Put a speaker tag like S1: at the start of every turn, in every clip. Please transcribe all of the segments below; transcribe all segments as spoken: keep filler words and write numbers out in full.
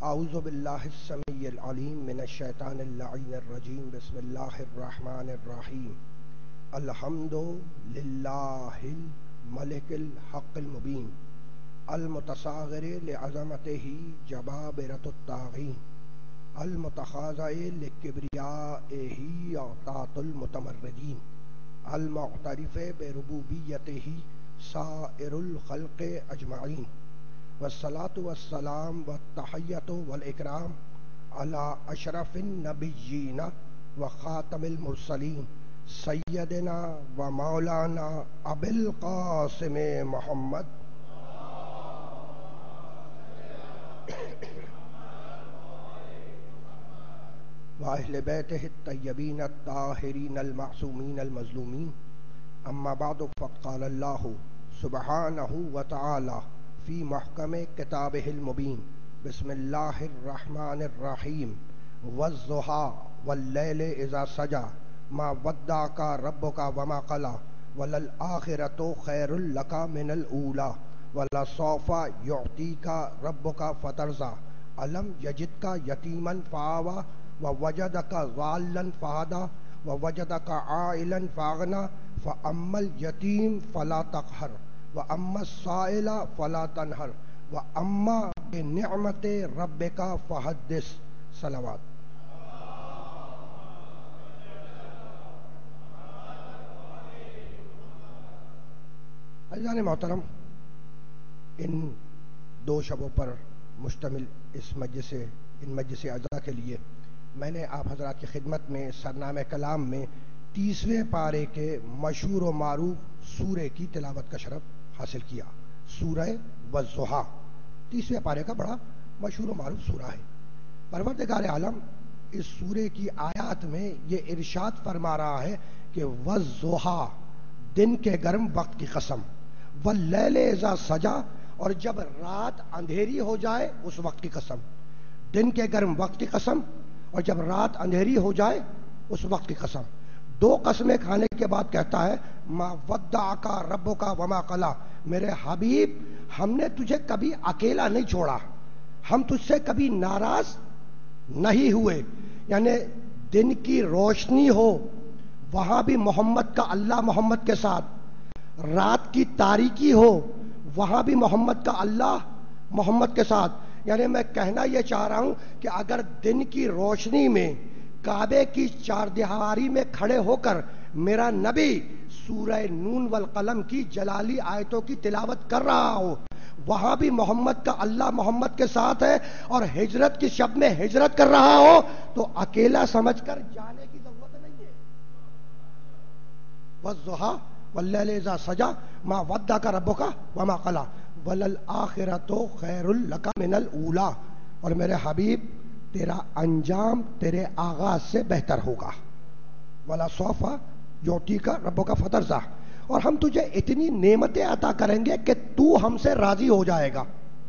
S1: اعوذ باللہ السمیع العلیم من الشیطان اللعین الرجیم بسم اللہ الرحمن الرحیم الحمد للہ الملک الحق المبین المتصاغر لعظمتہ جبابرۃ الطاغین المتخاضع لکبریائہ طاعت المتمردین المعترف بربوبیتہ سائر الخلق اجمعین والصلاة والسلام والتحیۃ والاکرام علی اشرف النبیین وخاتم المرسلین سیدنا و مولانا ابی القاسم محمد وأہل بیتہ الطیبین الطاہرین المعصومین المظلومین اما بعد فقد قال اللہ سبحانہ وتعالی فی محکم کتابہ المبین بسم اللہ الرحمن الرحیم والضحیٰ واللیل اذا سجا ما ودعک ربک وما قلی وللآخرۃ خیر لک من الاولی ولسوف یعطیک ربک فترضی الم یجدک یتیما فآوی ووجدک ضالا فہدی ووجدک عائلا فاغنی فاما الیتیم فلا تقہر وَأَمَّا السَّائِلَ فَلَا تَنْهَرْ وَأَمَّا بِنِعْمَتِ رَبِّكَ فَحَدِّثْ صلوات. عزیزان محترم، ان دو شبوں پر مشتمل اس مجلس ان مجلس اعزا کے لیے میں نے آپ حضرات کی خدمت میں سرنامہ کلام میں تیسویں پارے کے مشہور و معروف سورے کی تلاوت کا شرف حاصل کیا. سورہ والضحیٰ تیسویں پارے کا بڑا مشہور و معروف سورہ ہے. پروردگار عالم اس سورے کی آیات میں یہ ارشاد فرما رہا ہے کہ والضحیٰ دن کے گرم وقت کی قسم، واللیل اذا سجا اور جب رات اندھیری ہو جائے اس وقت کی قسم. دن کے گرم وقت کی قسم اور جب رات اندھیری ہو جائے اس وقت کی قسم. دو قسمیں کھانے کے بعد کہتا ہے ما ودعک ربک وما قلی، میرے حبیب ہم نے تجھے کبھی اکیلا نہیں چھوڑا، ہم تجھ سے کبھی ناراض نہیں ہوئے. یعنی دن کی روشنی ہو وہاں بھی محمد کا اللہ محمد کے ساتھ، رات کی تاریکی ہو وہاں بھی محمد کا اللہ محمد کے ساتھ. یعنی میں کہنا یہ چاہ رہا ہوں کہ اگر دن کی روشنی میں کعبے کی چار دیواری میں کھڑے ہو کر میرا نبی سورہ نون والقلم کی جلالی آیتوں کی تلاوت کر رہا ہو وہاں بھی محمد کا اللہ محمد کے ساتھ ہے، اور ہجرت کی شب میں ہجرت کر رہا ہو تو اکیلا سمجھ کر جانے کی ضرورت نہیں ہے. والضحیٰ واللیل اذا سجا ما ودعک ربک وما قلی وللآخرۃ خیر لک من الاولی، اور میرے حبیب تیرا انجام تیرے آغاز سے بہتر ہوگا. وَلَسَوْفَ یُعْطِیکَ رَبُّکَ فَتَرْضَیٰ، اور ہم تجھے اتنی نعمتیں عطا کریں گے کہ تو ہم سے راضی ہو جائے گا.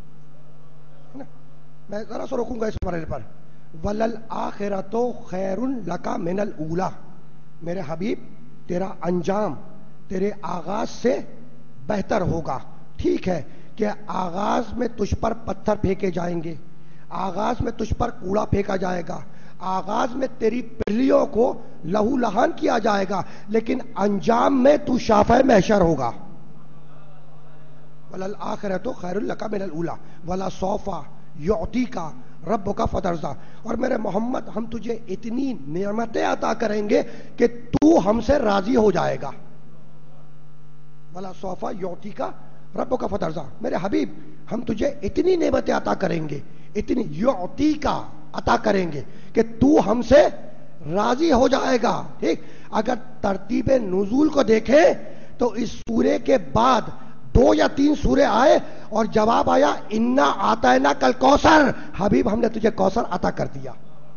S1: میں ذرا سا رکوں گا اس مرحلے پر. وَلَلْآخِرَةُ خَيْرٌ لَكَ مِنَ الْأُولَىٰ، میرے حبیب تیرا انجام تیرے آغاز سے بہتر ہوگا. ٹھیک ہے کہ آغاز میں تجھ پر پتھر پھینکے جائیں گے، آغاز میں تجھ پر کوڑا پھینکا جائے گا، آغاز میں تیری پہلیوں کو لہو لہان کیا جائے گا، لیکن انجام میں تو شافع محشر ہوگا. وَلَلْآخِرَةُ خَيْرٌ لَكَ مِنَ الْأُولَىٰ وَلَسَوْفَ يُعْطِیکَ رَبُّکَ فَتَرْضَىٰ، اور میرے محمد ہم تجھے اتنی نعمتیں عطا کریں گے کہ تو ہم سے راضی ہو جائے گا. وَلَسَوْفَ يُعْطِیکَ رَبُّکَ فَتَرْضَىٰ، میرے حبیب ہم تجھے اتنی نعمتیں عطا کریں گے، اتنی یعطی کا عطا کریں گے کہ تو ہم سے راضی ہو جائے گا. ٹھیک، اگر ترتیب نزول کو دیکھیں تو اس سورے کے بعد دو یا تین سورے آئے اور جواب آیا انا آتینا کل کوثر، حبیب ہم نے تجھے کوثر عطا کر دیا.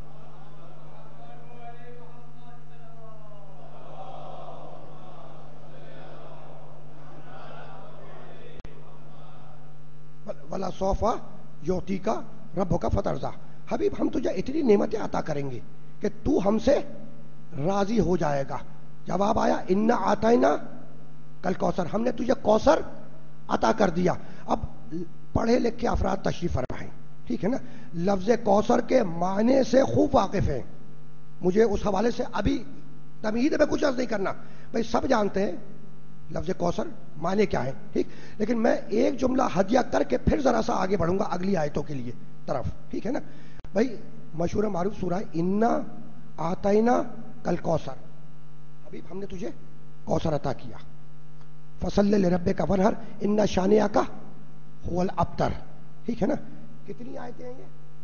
S1: وَلَسَوْفَ یُعْطِیکَ رَبُّکَ فَتَرْضَىٰ، حبیب ہم تجھے اتنی نعمتیں عطا کریں گے کہ تو ہم سے راضی ہو جائے گا. جواب آیا انا آتینا کل کوثر، ہم نے تجھے کوثر عطا کر دیا. اب پڑھے لکھے افراد تشریف فرمائیں، ٹھیک ہے نا. لفظ کوثر کے معنی سے خوب واقف ہیں. مجھے اس حوالے سے ابھی تمہید میں کچھ عرض نہیں کرنا، بھائی سب جانتے ہیں لفظ کوثر معنی کیا ہے، ٹھیک. لیکن میں ایک جملہ ہدیہ کر کے پھر ذرا سا آگے بڑھوں گا اگلی آیتوں کے لیے طرف، ٹھیک ہے نا. بھائی مشہور معروف سورہ انا آتینا کل کوثر، حبیب ہم نے تجھے کوثر عطا کیا. فصلی لربک ونحر ان شانئک هو الابتر، ٹھیک ہے نا. کتنی آیتیں ہیں یہ؟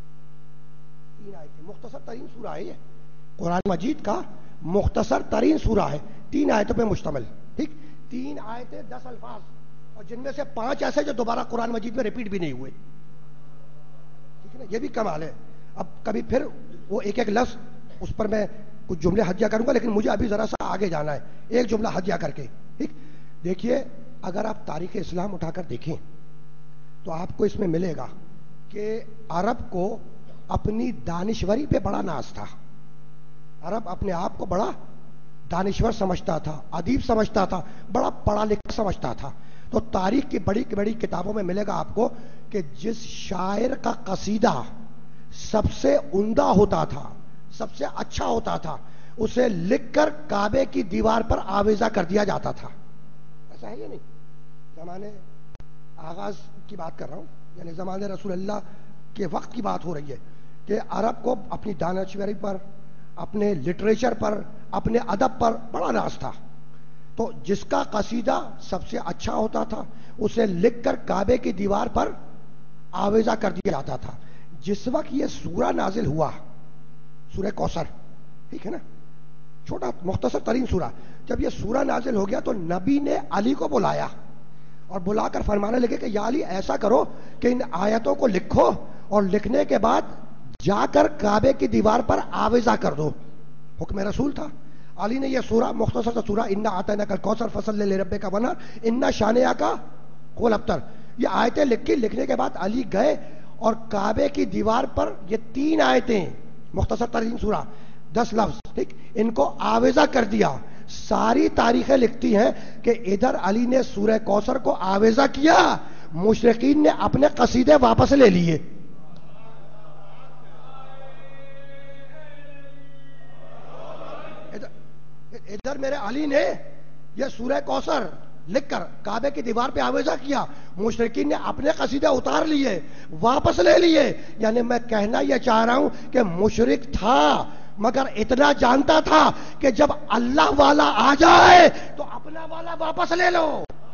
S1: تین آیتیں. مختصر ترین سورہ ہے یہ، قرآن مجید کا مختصر ترین سورہ ہے، تین آیتوں پہ مشتمل، ٹھیک. تین آیتیں دس الفاظ، اور جن میں سے پانچ ایسے جو دوبارہ قرآن مجید میں ریپیٹ بھی نہیں ہوئے، ٹھیک ہے نا. یہ بھی کمال ہے. اب کبھی پھر وہ ایک ایک لفظ اس پر میں کچھ جملے ہدیہ کروں گا، لیکن مجھے ابھی ذرا سا آگے جانا ہے ایک جملہ ہدیہ کر کے، ٹھیک. دیکھیے اگر آپ تاریخ اسلام اٹھا کر دیکھیں تو آپ کو اس میں ملے گا کہ عرب کو اپنی دانشوری پہ بڑا ناز تھا. عرب اپنے آپ کو بڑا دانشور سمجھتا تھا، ادیب سمجھتا تھا، بڑا پڑھا لکھا سمجھتا تھا. تو تاریخ کی بڑی بڑی کتابوں میں ملے گا آپ کو کہ جس شاعر کا قصیدہ سب سے عمدہ ہوتا تھا، سب سے اچھا ہوتا تھا، اسے لکھ کر کعبے کی دیوار پر آویزہ کر دیا جاتا تھا. ایسا ہے یا نہیں؟ زمانے آغاز کی بات کر رہا ہوں، یعنی زمانے رسول اللہ کے وقت کی بات ہو رہی ہے کہ عرب کو اپنی دانشوری پر، اپنے لٹریچر پر، اپنے ادب پر بڑا ناز تھا. تو جس کا قصیدہ سب سے اچھا ہوتا تھا اسے لکھ کر کعبے کی دیوار پر آویزہ کر دیا جاتا تھا. جس وقت یہ سورہ نازل ہوا، سورہ کوثر، ٹھیک ہے نا، چھوٹا مختصر ترین سورہ، جب یہ سورہ نازل ہو گیا تو نبی نے علی کو بلایا اور بلا کر فرمانے لگے کہ یا علی ایسا کرو کہ ان آیتوں کو لکھو اور لکھنے کے بعد جا کر کعبے کی دیوار پر آویزہ کر دو. حکم رسول تھا. علی نے یہ سورہ مختصر سا سورہ انا آتینا کل کوثر فصلی لربک ونحر ان شانئک هو الابتر، یہ آیتیں لکھی. لکھنے کے بعد علی گئے اور کعبے کی دیوار پر یہ تین آیتیں، مختصر ترین سورہ، دس لفظ، ٹھیک، ان کو آویزہ کر دیا. ساری تاریخیں لکھتی ہیں کہ ادھر علی نے سورہ کوثر کو آویزہ کیا، مشرقین نے اپنے قصیدے واپس لے لیے. ادھر میرے علی نے یہ سورہ کوثر لکھ کر کعبے کی دیوار پہ آویزہ کیا، مشرکین نے اپنے قصیدے اتار لیے، واپس لے لیے. یعنی میں کہنا یہ چاہ رہا ہوں کہ مشرک تھا مگر اتنا جانتا تھا کہ جب اللہ والا آ جائے تو اپنا والا واپس لے لو.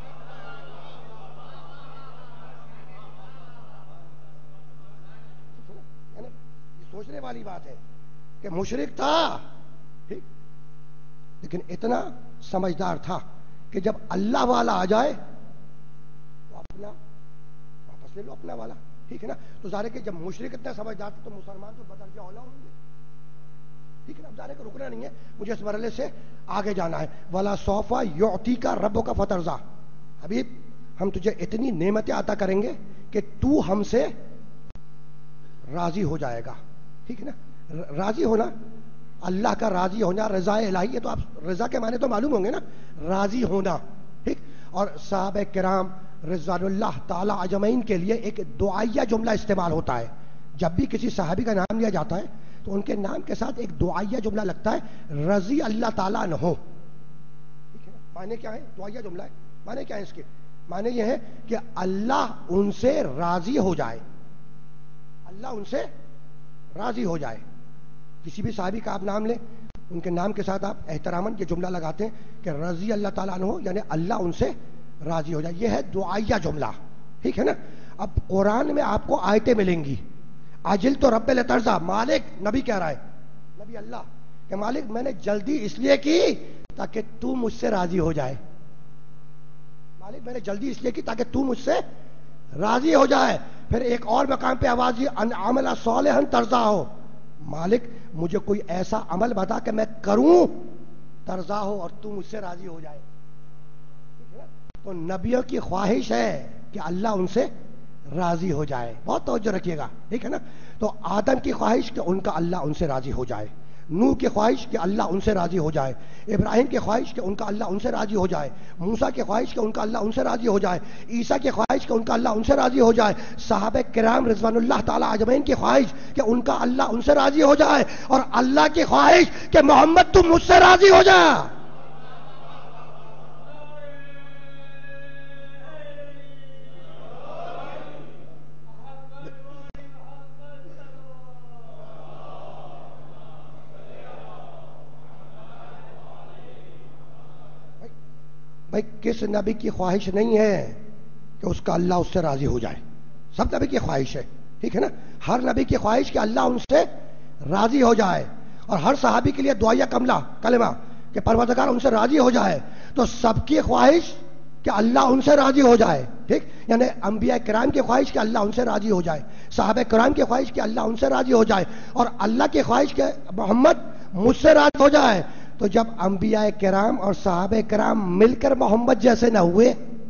S1: یہ سوچنے والی بات ہے کہ مشرک تھا، ٹھیک، لیکن اتنا سمجھدار تھا کہ جب اللہ والا آ جائے تو اپنا واپس لے لو، اپنا والا، ٹھیک ہے نا. تو ظاہر ہے کہ جب مشرک اتنا سمجھدار تھا تو مسلمان تو بدرجہ اولا ہوں گے، ٹھیک ہے نا. اب ظاہر ہے کہ رکنا نہیں ہے، مجھے اس مرحلے سے آگے جانا ہے. وَلَا سَوْفَ يُعْطِيكَ رَبُّكَ فَتَرْضَىٰ، حبیب ہم تجھے اتنی نعمتیں عطا کریں گے کہ تو ہم سے راضی ہو جائے گا، ٹھیک ہے نا. راضی ہونا، اللہ کا راضی ہونا، رضا الہی، یہ تو آپ رضا کے معنی تو معلوم ہوں گے نا، راضی ہونا، ٹھیک. اور صحابہ کرام رضوان اللہ تعالی اجمعین کے لیے ایک دعائیہ جملہ استعمال ہوتا ہے. جب بھی کسی صحابی کا نام لیا جاتا ہے تو ان کے نام کے ساتھ ایک دعائیہ جملہ لگتا ہے، رضی اللہ تعالیٰ عنہ، ٹھیک ہے. معنی کیا ہے؟ دعائیہ جملہ ہے. معنی کیا ہے اس کے؟ معنی یہ ہے کہ اللہ ان سے راضی ہو جائے، اللہ ان سے راضی ہو جائے. کسی بھی صحابی کا آپ نام لیں، ان کے نام کے ساتھ آپ احتراماً یہ جملہ لگاتے ہیں کہ رضی اللہ تعالیٰ عنہ، یعنی اللہ ان سے راضی ہو جائے. یہ ہے دعائیہ جملہ، ٹھیک ہے نا. اب قرآن میں آپ کو آیتیں ملیں گی. عجل تو رب لترضا، مالک نبی کہہ رہا ہے، نبی اللہ کہ مالک میں نے جلدی اس لیے کی تاکہ تو مجھ سے راضی ہو جائے. مالک میں نے جلدی اس لیے کی تاکہ تو مجھ سے راضی ہو جائے. پھر ایک اور مقام پہ آواز دی ان عمل صالحا ترضا ہو، مالک مجھے کوئی ایسا عمل بتا کہ میں کروں ترضا ہو اور تو مجھ سے راضی ہو جائے. تو نبیوں کی خواہش ہے کہ اللہ ان سے راضی ہو جائے. بہت توجہ رکھیے گا، ٹھیک ہے نا. تو آدم کی خواہش کہ ان کا اللہ ان سے راضی ہو جائے. نوح کی خواہش کہ اللہ ان سے راضی ہو جائے، ابراہیم کی خواہش کہ ان کا اللہ ان سے راضی ہو جائے، موسیٰ کی خواہش کہ ان کا اللہ ان سے راضی ہو جائے، عیسیٰ کی خواہش کہ ان کا اللہ ان سے راضی ہو جائے، صحابہ کرام رضوان اللہ تعالی اجمعین کی خواہش کہ ان کا اللہ ان سے راضی ہو جائے، اور اللہ کی خواہش کہ محمد تم مجھ سے راضی ہو جا۔ بھائی کس نبی کی خواہش نہیں ہے کہ اس کا اللہ اس سے راضی ہو جائے؟ سب نبی کی خواہش ہے، ٹھیک ہے نا؟ ہر نبی کی خواہش کہ اللہ ان سے راضی ہو جائے، اور ہر صحابی کے لیے دعائیہ کملہ کلمہ کہ پروردگار ان سے راضی ہو جائے۔ تو سب کی خواہش کہ اللہ ان سے راضی ہو جائے، ٹھیک؟ یعنی انبیاء کرام کی خواہش کہ اللہ ان سے راضی ہو جائے، صحابہ کرام کی خواہش کہ اللہ ان سے راضی ہو جائے، اور اللہ کی خواہش کہ محمد مجھ سے راضی ہو جائے۔ تو جب انبیاء کرام اور صحابہ کرام مل کر محمد جیسے نہ ہوئے،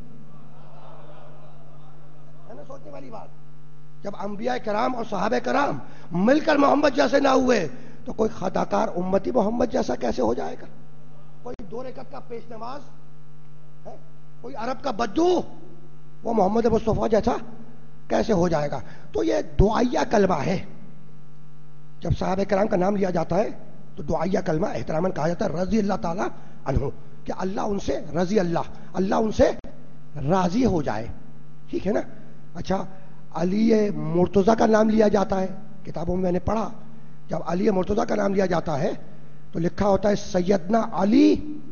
S1: ہے نا سوچنے والی بات؟ جب انبیاء کرام اور صحابہ کرام مل کر محمد جیسے نہ ہوئے تو کوئی خطاکار امتی محمد جیسا کیسے ہو جائے گا؟ کوئی دو رکعت کا پیش نماز ہے، کوئی عرب کا بدو وہ محمد مصطفیٰ جیسا کیسے ہو جائے گا؟ تو یہ دعائیہ کلمہ ہے۔ جب صحابہ کرام کا نام لیا جاتا ہے تو دعائیہ کلمہ احتراماً کہا جاتا ہے رضی اللہ تعالیٰ عنہ، کہ اللہ ان سے رضی اللہ اللہ ان سے راضی ہو جائے، ٹھیک ہے نا؟ اچھا، علی مرتضیٰ کا نام لیا جاتا ہے، کتابوں میں میں نے پڑھا جب علی مرتضیٰ کا نام لیا جاتا ہے تو لکھا ہوتا ہے سیدنا علی،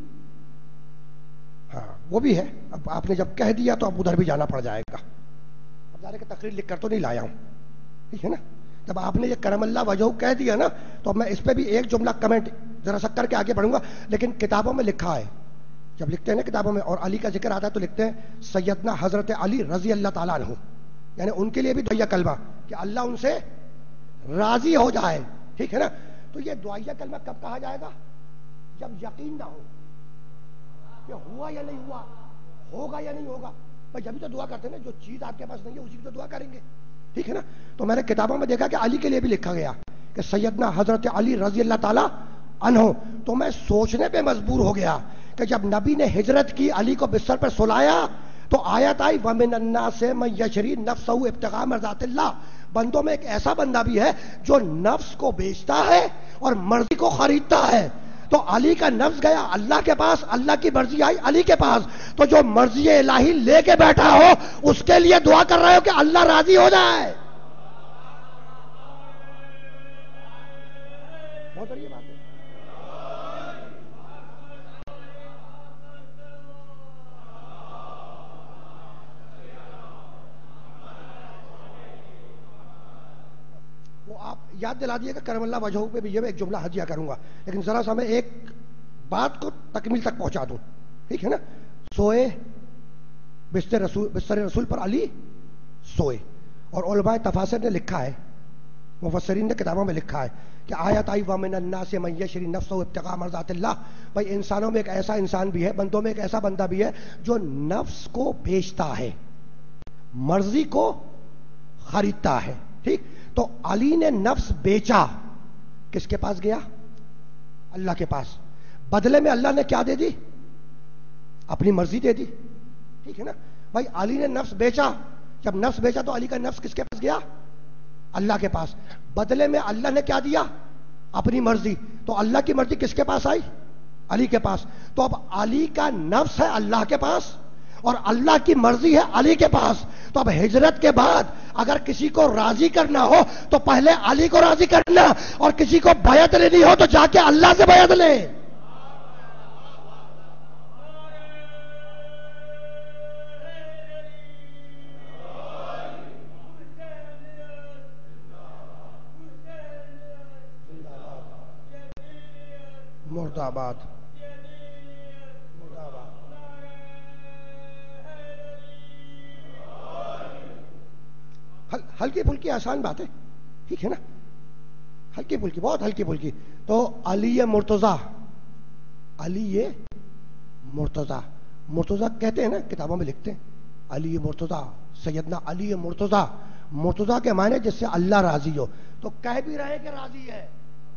S1: ہاں وہ بھی ہے۔ اب آپ نے جب کہہ دیا تو اب ادھر بھی جانا پڑ جائے گا، اب ظاہر ہے کہ تقریر لکھ کر تو نہیں لایا ہوں، ٹھیک ہے نا؟ جب آپ نے یہ کرم اللہ وجہہ کہہ دیا نا تو میں اس پہ بھی ایک جملہ کمنٹ ذرا سا کر کے آگے بڑھوں گا، لیکن کتابوں میں لکھا ہے، جب لکھتے ہیں نا کتابوں میں اور علی کا ذکر آتا ہے تو لکھتے ہیں سیدنا حضرت علی رضی اللہ تعالیٰ عنہ، یعنی ان کے لیے بھی دعائیہ کلمہ کہ اللہ ان سے راضی ہو جائے، ٹھیک ہے نا؟ تو یہ دعائیہ کلمہ کب کہا جائے گا؟ جب یقین نہ ہو کہ ہوا یا نہیں ہوا، ہوگا یا نہیں ہوگا۔ بھائی جبھی تو دعا کرتے ہیں نا، جو چیز آپ کے پاس نہیں ہے اسی کی تو دعا کریں گے، ٹھیک ہے نا؟ تو میں نے کتابوں میں دیکھا کہ علی کے لیے بھی لکھا گیا کہ سیدنا حضرت علی رضی اللہ تعالی عنہ۔ تو میں سوچنے پہ مجبور ہو گیا کہ جب نبی نے ہجرت کی، علی کو بستر پر سلایا تو آیت آئی وَمِنَ النَّاسِ مَن يَشْرِي نَفْسَهُ ابْتِغَاءَ مَرْضَاتِ اللَّهِ، بندوں میں ایک ایسا بندہ بھی ہے جو نفس کو بیچتا ہے اور مرضی کو خریدتا ہے۔ تو علی کا نفس گیا اللہ کے پاس، اللہ کی مرضی آئی علی کے پاس۔ تو جو مرضی الہی لے کے بیٹھا ہو اس کے لیے دعا کر رہے ہو کہ اللہ راضی ہو جائے۔ بہت بڑی بات ہے۔ وہ آپ یاد دلا دیے گا کرم اللہ وجہہ پہ بھی یہ میں ایک جملہ ہدیہ کروں گا، لیکن ذرا سا میں ایک بات کو تکمیل تک پہنچا دوں، ٹھیک ہے نا؟ سوئے بستر رسول بستر رسول پر علی سوئے، اور علماء تفاسیر نے لکھا ہے، مفسرین نے کتابوں میں لکھا ہے کہ آیت آئی وَمِنَ النَّاسِ مَن يَشْرِي نَفْسَهُ ابْتِغَاءَ مَرْضَاتِ اللَّهِ، بھائی انسانوں میں ایک ایسا انسان بھی ہے، بندوں میں ایک ایسا بندہ بھی ہے جو نفس کو بیچتا ہے، مرضی کو خریدتا ہے، ٹھیک؟ تو علی نے نفس بیچا، کس کے پاس گیا؟ اللہ کے پاس۔ بدلے میں اللہ نے کیا دے دی؟ اپنی مرضی دے دی، ٹھیک ہے نا؟ بھائی علی نے نفس بیچا، جب نفس بیچا تو علی کا نفس کس کے پاس گیا؟ اللہ کے پاس۔ بدلے میں اللہ نے کیا دیا؟ اپنی مرضی۔ تو اللہ کی مرضی کس کے پاس آئی؟ علی کے پاس۔ تو اب علی کا نفس ہے اللہ کے پاس اور اللہ کی مرضی ہے علی کے پاس۔ تو اب ہجرت کے بعد اگر کسی کو راضی کرنا ہو تو پہلے علی کو راضی کرنا، اور کسی کو بیعت لینی ہو تو جا کے اللہ سے بیعت لے۔ مرد آباد، ہلکی پھلکی آسان بات ہے، ٹھیک ہے نا؟ ہلکی پھلکی، بہت ہلکی پھلکی۔ تو علی مرتضیٰ، علی مرتضیٰ، مرتضیٰ کہتے ہیں نا کتابوں میں لکھتے ہیں علی مرتضیٰ، سیدنا علی مرتضیٰ، مرتضیٰ کے معنی جس سے اللہ راضی ہو۔ تو کہہ بھی رہے کہ راضی ہے، اور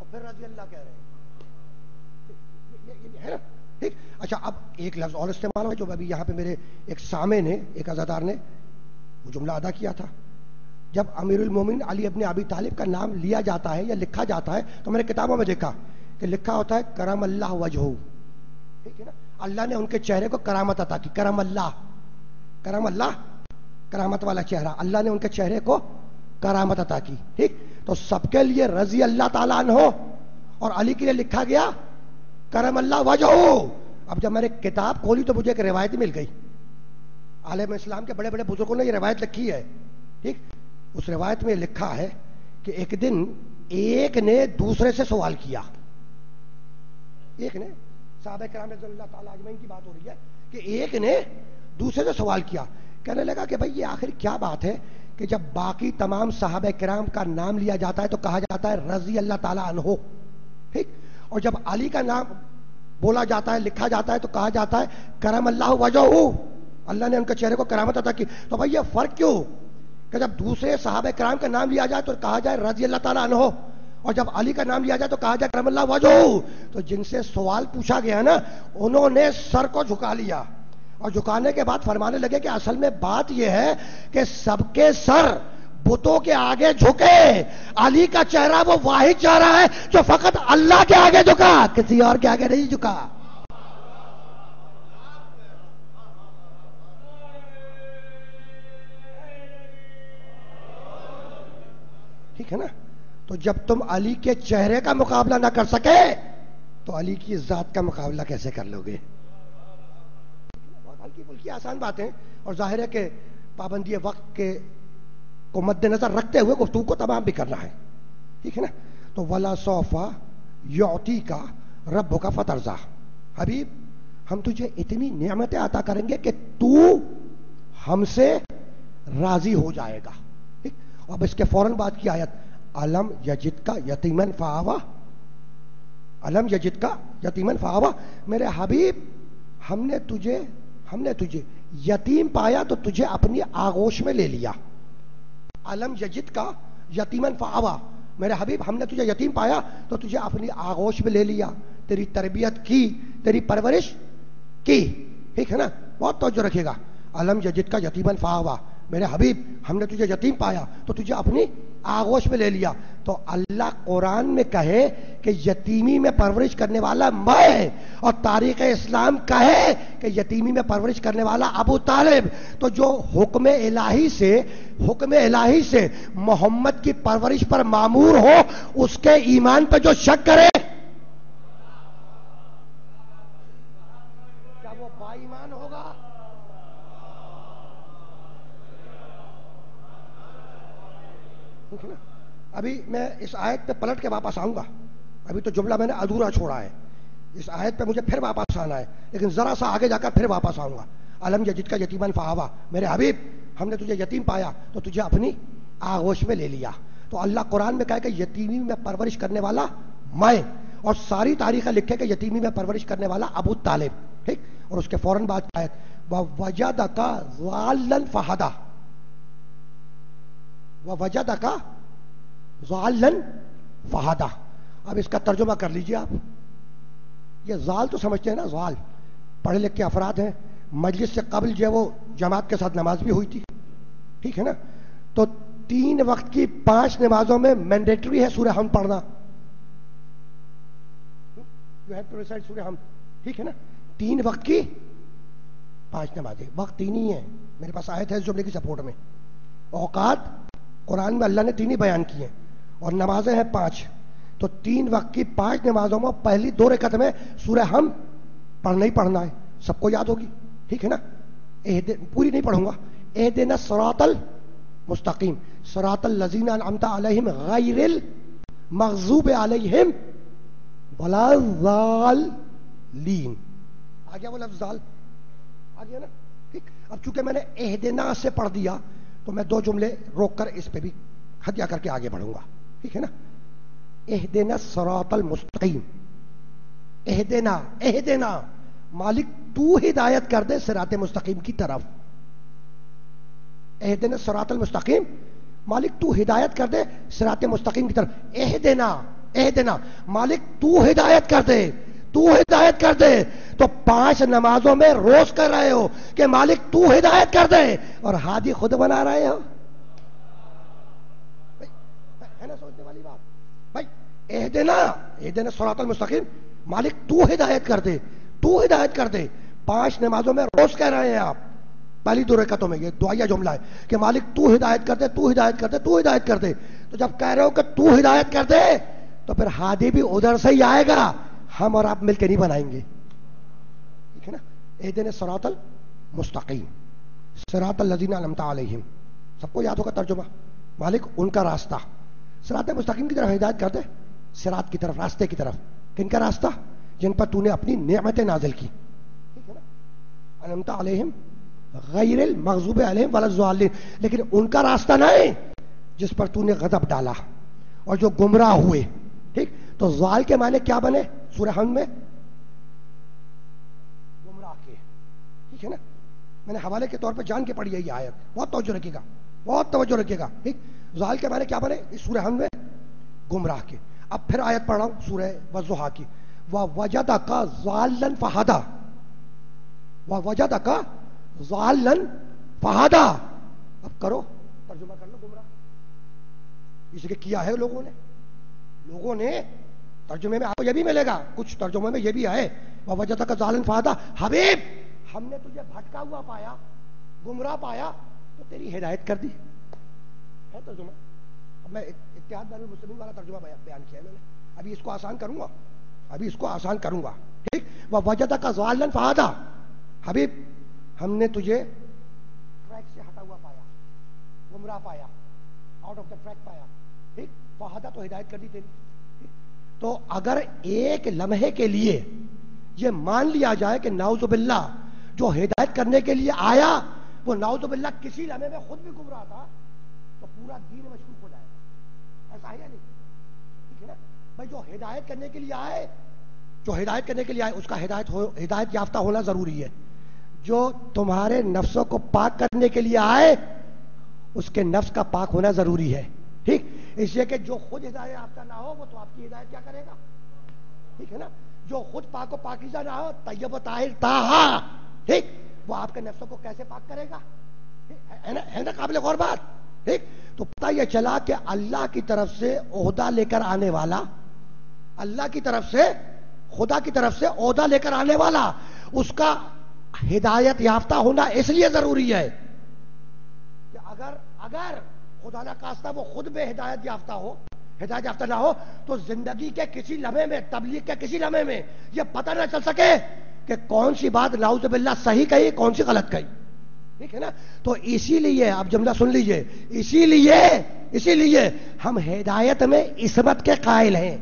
S1: اور پھر رضی اللہ کہہ رہے ہیں. ہے نا ٹھیک. اچھا اب ایک لفظ اور استعمال ہو جو ابھی یہاں پہ میرے ایک سامع نے ایک عزادار نے وہ جملہ ادا کیا تھا. جب امیر المومنین علی ابن ابی طالب کا نام لیا جاتا ہے یا لکھا جاتا ہے تو میں نے کتابوں میں دیکھا کہ لکھا ہوتا ہے کرم اللہ وجہہ. ٹھیک ہے نا, اللہ نے ان کے چہرے کو کرامت عطا کی. کرم اللہ, کرم اللہ کرامت والا چہرہ, اللہ نے ان کے چہرے کو کرامت عطا کی. ٹھیک, تو سب کے لیے رضی اللہ تعالیٰ عنہ اور علی کے لیے لکھا گیا کرم اللہ وجہہ. اب جب میں نے کتاب کھولی تو مجھے ایک روایت مل گئی. عالم اسلام کے بڑے بڑے بزرگوں نے یہ روایت لکھی ہے. ٹھیک, اس روایت میں لکھا ہے کہ ایک دن ایک نے دوسرے سے سوال کیا. ایک نے, صحابہ کرام رضی اللہ تعالیٰ اجمعین کی بات ہو رہی ہے, کہ ایک نے دوسرے سے سوال کیا. کہنے لگا کہ بھئی یہ آخر کیا بات ہے کہ جب باقی تمام صحابہ کرام کا نام لیا جاتا ہے تو کہا جاتا ہے رضی اللہ تعالیٰ عنہ. ٹھیک, اور جب علی کا نام بولا جاتا ہے لکھا جاتا ہے تو کہا جاتا ہے کرم اللہ وجہہ, اللہ نے ان کے چہرے کو کرامت عطا کی. تو بھئی یہ فرق کیوں کہ جب دوسرے صحابہ کرام کا نام لیا جائے تو کہا جائے رضی اللہ تعالیٰ عنہ, اور جب علی کا نام لیا جائے تو کہا جائے کرم اللہ وجہہ. تو جن سے سوال پوچھا گیا نا انہوں نے سر کو جھکا لیا, اور جھکانے کے بعد فرمانے لگے کہ اصل میں بات یہ ہے کہ سب کے سر بتوں کے آگے جھکے, علی کا چہرہ وہ واحد چہرہ ہے جو فقط اللہ کے آگے جھکا, کسی اور کے آگے نہیں جھکا. ٹھیک ہے نا. تو جب تم علی کے چہرے کا مقابلہ نہ کر سکے تو علی کی ذات کا مقابلہ کیسے کر لو گے؟ بہت ہلکی پھلکی آسان باتیں, اور ظاہر ہے کہ پابندی وقت کے کو مد نظر رکھتے ہوئے گفتگو کو تمام بھی کرنا ہے. ٹھیک ہے نا. تو ولا سوفا یعطی کا رب کا فترزا, حبیب ہم تجھے اتنی نعمتیں عطا کریں گے کہ تو ہم سے راضی ہو جائے گا. ٹھیک, اب اس کے فوراً بعد کی آیت علم یجد کا یتیمن فآوا, علم یجد کا یتیمن فآوا, میرے حبیب ہم نے تجھے ہم نے تجھے یتیم پایا تو تجھے اپنی آغوش میں لے لیا. علم یجد کا یتیمن فآوا, میرے حبیب ہم نے تجھے یتیم پایا تو تجھے اپنی آغوش میں لے لیا, تیری تربیت کی, تیری پرورش کی. ٹھیک ہے نا, بہت توجہ رکھے گا. علم یجد کا یتیمن فآوا, میرے حبیب ہم نے تجھے یتیم پایا تو تجھے اپنی آغوش میں لے لیا. تو اللہ قرآن میں کہے کہ یتیمی میں پرورش کرنے والا میں, اور تاریخ اسلام کہے کہ یتیمی میں پرورش کرنے والا ابو طالب, تو جو حکم الہی سے حکم الہی سے محمد کی پرورش پر مامور ہو اس کے ایمان پہ جو شک کرے کیا وہ با ایمان ہوگا؟ ابھی میں اس آیت پہ پلٹ کے واپس آؤں گا, ابھی تو جملہ میں نے ادھورا چھوڑا ہے, اس آیت پہ مجھے پھر واپس آنا ہے, لیکن ذرا سا آگے جا کر پھر واپس آؤں گا. علم یجد کا یتیمن فآوا, میرے حبیب ہم نے تجھے یتیم پایا تو تجھے اپنی آغوش میں لے لیا. تو اللہ قرآن میں کہا کہ یتیمی میں پرورش کرنے والا میں, اور ساری تاریخ لکھے کہ یتیمی میں پرورش کرنے والا ابو طالب. ٹھیک, اور اس کے فوراً بعد آیت وَوَجَدَكَ ضَالًّا فَهَدَى, وَوَجَدَكَ ضَالًّا فَهَدَى. اب اس کا ترجمہ کر لیجئے آپ. یہ ضال تو سمجھتے ہیں نا, ضال پڑھے لکھ کے افراد ہیں, مجلس سے قبل جو وہ جماعت کے ساتھ نماز بھی ہوئی تھی. ٹھیک ہے نا, تو تین وقت کی پانچ نمازوں میں مینڈیٹری ہے سورہ حمد پڑھنا. You have to recite سورہ حمد. ٹھیک ہے نا, تین وقت کی پانچ نمازیں, وقت تین ہی ہیں. میرے پاس آیت ہے اس جملے کی سپورٹ میں. اوقات قرآن میں اللہ نے تین ہی بیان کی ہیں, اور نمازیں ہیں پانچ. تو تین وقت کی پانچ نمازوں میں پہلی دو رکعت میں سورہ حمد پڑھنا ہی پڑھنا ہے, سب کو یاد ہوگی. ٹھیک ہے نا, پوری نہیں پڑھوں گا. اہدنا الصراط المستقیم صراط الذین انعمت علیہم غیر المغضوب علیہم ولا الضالین. آ گیا وہ لفظ ضال, آ گیا نا. ٹھیک, اب چونکہ میں نے اہدنا سے پڑھ دیا تو میں دو جملے روک کر اس پہ بھی ہدیہ کر کے آگے بڑھوں گا. ٹھیک ہے نا, اہدنا الصراط المستقیم, اہدنا اہدنا مالک تو ہدایت کر دے صراط مستقیم کی طرف. اہدنا الصراط المستقیم, مالک تو ہدایت کر دے صراط مستقیم کی طرف. اہدنا اہدنا مالک تو ہدایت کر دے تو ہدایت کر دے. تو پانچ نمازوں میں روز کر رہے ہو کہ مالک تو ہدایت کر دے اور ہادی خود بنا رہے ہو. ہے نا سوچنے والی بات بھائی. اہدنا اہدنا صراط المستقیم مالک تو ہدایت کر دے تو ہدایت کر دے. پانچ نمازوں میں روز کہہ رہے ہیں آپ پہلی دو رکعتوں میں. یہ دعائیہ جملہ ہے کہ مالک تو ہدایت کر دے تو ہدایت کر دے تو ہدایت کر دے. تو جب کہہ رہے ہو کہ تو ہدایت کر دے تو پھر ہادی بھی ادھر سے ہی آئے گا, ہم اور آپ مل کے نہیں بنائیں گے. ٹھیک ہے نا. اہدنا صراط المستقیم صراط الذین انعمت علیہم, سب کو یاد ہوگا ترجمہ. مالک ان کا راستہ, صراط مستقیم کی طرف ہدایت کر دے, صراط کی طرف راستے کی طرف. کن کا راستہ؟ جن پر تو نے اپنی نعمتیں نازل کی. ٹھیک ہے نا. انعمت علیہم غیر المغضوب علیہم ولا الضالین, لیکن ان کا راستہ نہیں جس پر تو نے غضب ڈالا اور جو گمراہ ہوئے. ٹھیک. تو ضال کے معنی کیا بنے سورہ حمد میں؟ گمراہ کے. ٹھیک ہے نا. میں نے حوالے کے طور پر جان کے پڑھی ہے یہ آیت, بہت توجہ رکھیے گا بہت توجہ رکھیے گا. ٹھیک. ضال کے معنی کیا بنے اس سورہ حمد میں؟ گمراہ کے. اب پھر آیت پڑھ رہا ہوں سورہ والضحیٰ کی. وَوَجَدَكَ ضَالًّا فَہَدَىٰ وَوَجَدَكَ ضَالًّا فَہَدَىٰ. اب کرو ترجمہ کر لو گمراہ. اس لیے کیا ہے لوگوں نے لوگوں نے ترجمے میں آپ کو یہ بھی ملے گا, کچھ ترجمے میں یہ بھی ہے وَوَجَدَكَ ضَالًّا فَہَدَىٰ. حبیب ہم نے تجھے بھٹکا ہوا پایا گمراہ پایا تو تیری ہدایت کر دی. ہے ترجمہ. اب میں اتحاد بین المسلمین والا ترجمہ بیان کیا ہے میں نے, ابھی اس کو آسان کروں گا ابھی اس کو آسان کروں گا. ٹھیک. وَوَجَدَكَ ضَالًّا فَہَدَىٰ. حبیب ہم نے تجھے ٹریک سے ہٹا ہوا پایا گمراہ پایا آؤٹ آف دا ٹریک پایا. ٹھیک. فہدیٰ تو ہدایت کر دی تیری. تو اگر ایک لمحے کے لیے یہ مان لیا جائے کہ نعوذ باللہ جو ہدایت کرنے کے لیے آیا وہ نعوذ باللہ کسی لمحے میں خود بھی گمراہ تھا تو پورا دین مشکوک ہو جائے گا. ایسا ہے یا نہیں؟ ٹھیک ہے نا بھائی. جو ہدایت کرنے کے لیے آئے جو ہدایت کرنے کے لیے آئے اس کا ہدایت ہو, ہدایت یافتہ ہونا ضروری ہے. جو تمہارے نفسوں کو پاک کرنے کے لیے آئے اس کے نفس کا پاک ہونا ضروری ہے. ٹھیک. اس لیے کہ جو خود ہدایت یافتہ نہ ہو وہ تو آپ کی ہدایت کیا کرے گا؟ ٹھیک ہے نا. جو خود پاک و پاکیزہ نہ ہو طیب و طاہر طاہا, ٹھیک, وہ آپ کے نفسوں کو کیسے پاک کرے گا؟ ہے نا قابل غور بات. ٹھیک. تو پتہ یہ چلا کہ اللہ کی طرف سے عہدہ لے کر آنے والا اللہ کی طرف سے خدا کی طرف سے عہدہ لے کر آنے والا اس کا ہدایت یافتہ ہونا اس لیے ضروری ہے کہ اگر اگر خدا نہ خواستہ وہ خود میں ہدایت یافتہ ہو ہدایت یافتہ نہ ہو تو زندگی کے کسی لمحے میں تبلیغ کے کسی لمحے میں یہ پتہ نہ چل سکے کہ کون سی بات نعوذ باللہ صحیح کہی کون سی غلط کہی. ٹھیک ہے نا. تو اسی لیے اب جملہ سن لیجئے, اسی لیے اسی لیے ہم ہدایت میں عصمت کے قائل ہیں